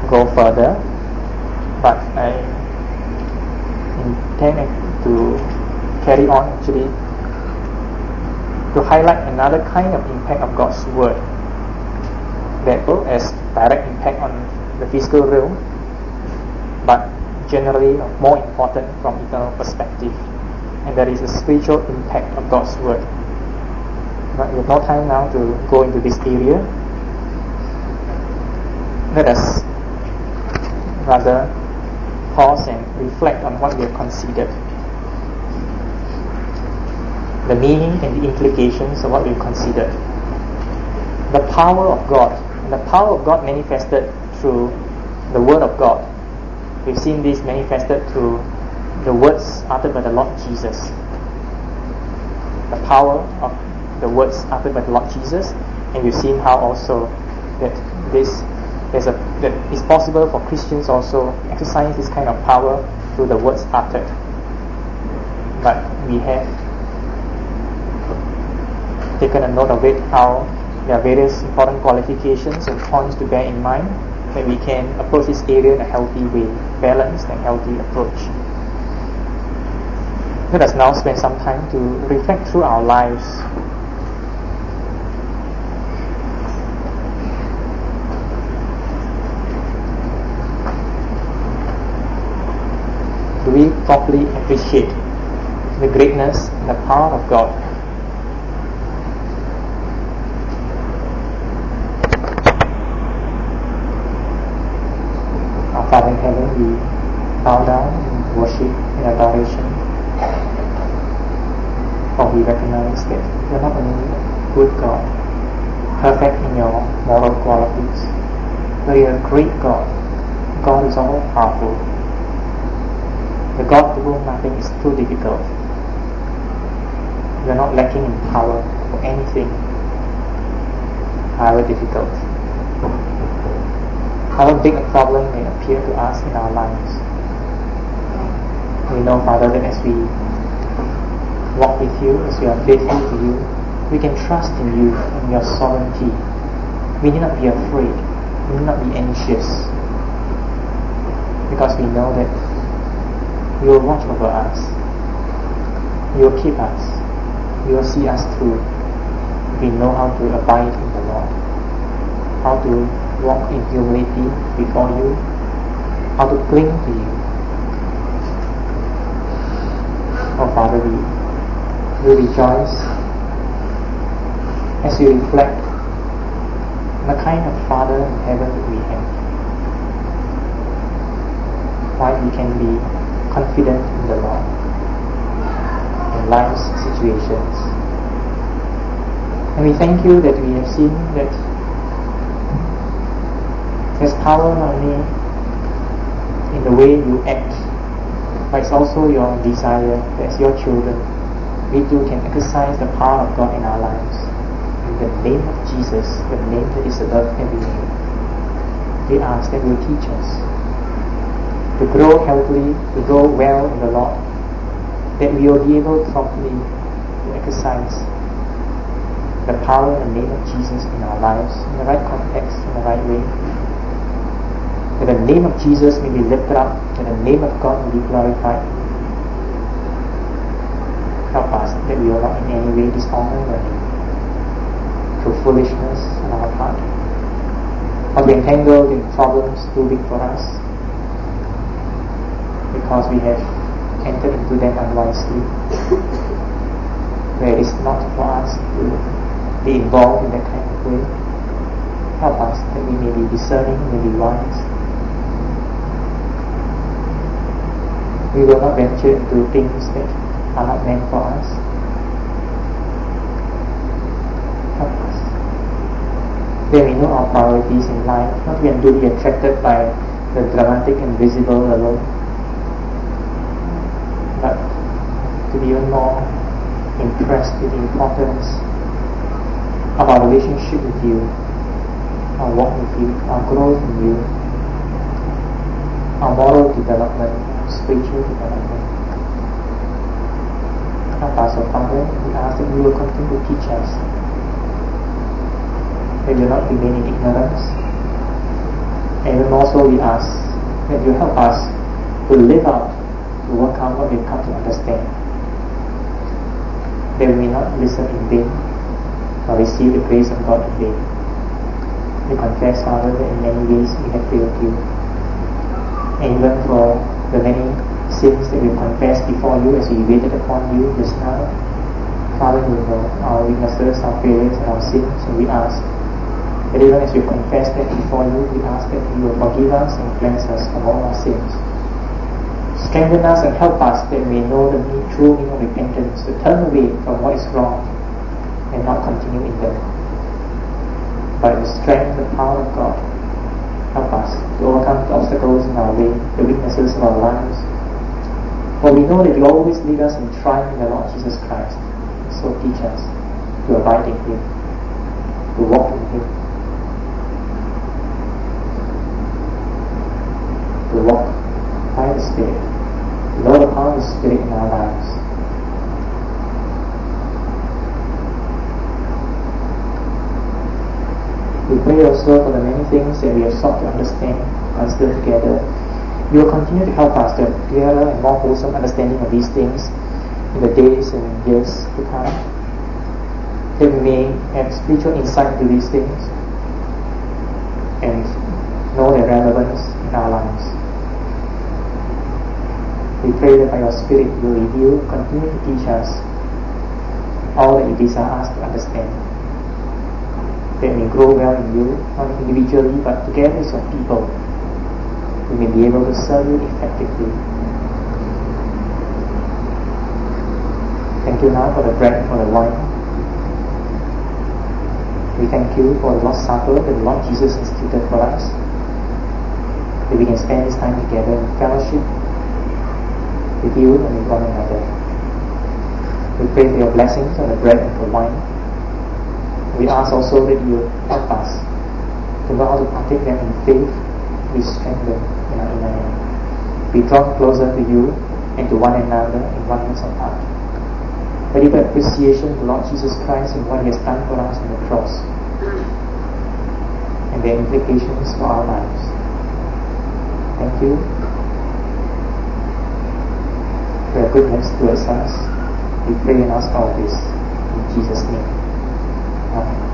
[SPEAKER 1] go further, but I intend to carry on actually to highlight another kind of impact of God's Word that both has direct impact on the physical realm, but generally more important from eternal perspective, and that is the spiritual impact of God's Word. But we have no time now to go into this area. Let us rather pause and reflect on what we have considered, the meaning and the implications of what we've considered. The power of God, and the power of God manifested through the Word of God. We've seen this manifested through the words uttered by the Lord Jesus. The power of the words uttered by the Lord Jesus, and we've seen how also that that it's possible for Christians also exercise this kind of power through the words uttered. But we have taken a note of it, how there are various important qualifications and points to bear in mind that we can approach this area in a healthy way, balanced and healthy approach. Let us now spend some time to reflect through our lives. Do we properly appreciate the greatness and the power of God? Our Father in heaven, we bow down in worship and adoration, for we recognize that you are not only a good God, perfect in your moral qualities, but you are a great God. God is all powerful. The God to whom nothing is too difficult. You are not lacking in power for anything, however difficult, however big a problem may appear to us in our lives. We know, Father, that as we walk with you, as we are faithful to you, we can trust in you and your sovereignty. We need not be afraid. We need not be anxious, because we know that you will watch over us. You will keep us. You will see us through. We know how to abide in the Lord, how to walk in humility before you, how to cling to you. Oh Father, we rejoice as we reflect on the kind of Father in heaven that we have. Why we can be confident in the Lord in life's situations. And we thank you that we have seen that there's power not only in the way you act, but it's also your desire that as your children, we too can exercise the power of God in our lives. In the name of Jesus, the name that is above every name, we ask that you teach us to grow healthily, to grow well in the Lord, that we will be able properly to exercise the power and the name of Jesus in our lives, in the right context, in the right way. That the name of Jesus may be lifted up, that the name of God may be glorified. Help us that we will not in any way dishonor your name through foolishness on our part, or be entangled in problems too big for us, because we have entered into them unwisely, where it is not for us to be involved in that kind of way. Help us that we may be discerning, may be wise. We will not venture into things that are not meant for us. Help us. Then we know our priorities in life, not to be unduly attracted by the dramatic and visible alone, but to be even more impressed with the importance of our relationship with you, our walk with you, our growth in you, our moral development, our spiritual development. Help us, O Father, we ask that you will continue to teach us, that we will not remain in ignorance, And even more so, we ask that you help us to live out, to work out what we've come to understand, that we may not listen in vain, or receive the grace of God in vain. We confess, Father, that in many ways we have failed you. And even for the many sins that we've confessed before you as we waited upon you just now, Father, you know our weaknesses, our failures, and our sins, and we ask that even as we confess that before you, we ask that you will forgive us and cleanse us from all our sins. Strengthen us and help us that we know the true meaning of repentance, to turn away from what is wrong and not continue in them. By the strength and the power of God, help us to overcome the obstacles in our way, the weaknesses of our lives. For we know that you always lead us in triumph in the Lord Jesus Christ. So teach us to abide in Him, to walk in Him, to walk by the Spirit, to know the power of the Spirit in our lives. We pray also for the many things that we have sought to understand, consider together. You will continue to help us to have clearer and more wholesome understanding of these things in the days and years to come, that we may have spiritual insight into these things and know their relevance in our lives. We pray that by your Spirit you will reveal, continue to teach us all that you desire us to understand, that we may grow well in you, not individually but together as your people. We may be able to serve you effectively. Thank you now for the bread and for the wine. We thank you for the Lord's Supper that the Lord Jesus instituted for us, that we can spend this time together in fellowship with you and with one another. We pray for your blessings on the bread and the wine. We ask also that you help us to know how to partake them in faith. We strengthen in our inner man. We draw closer to you and to one another in oneness of heart. A deeper appreciation of the Lord Jesus Christ and what He has done for us on the cross, and their implications for our lives. Thank you for your goodness towards us. We pray and ask all this in Jesus' name. Amen.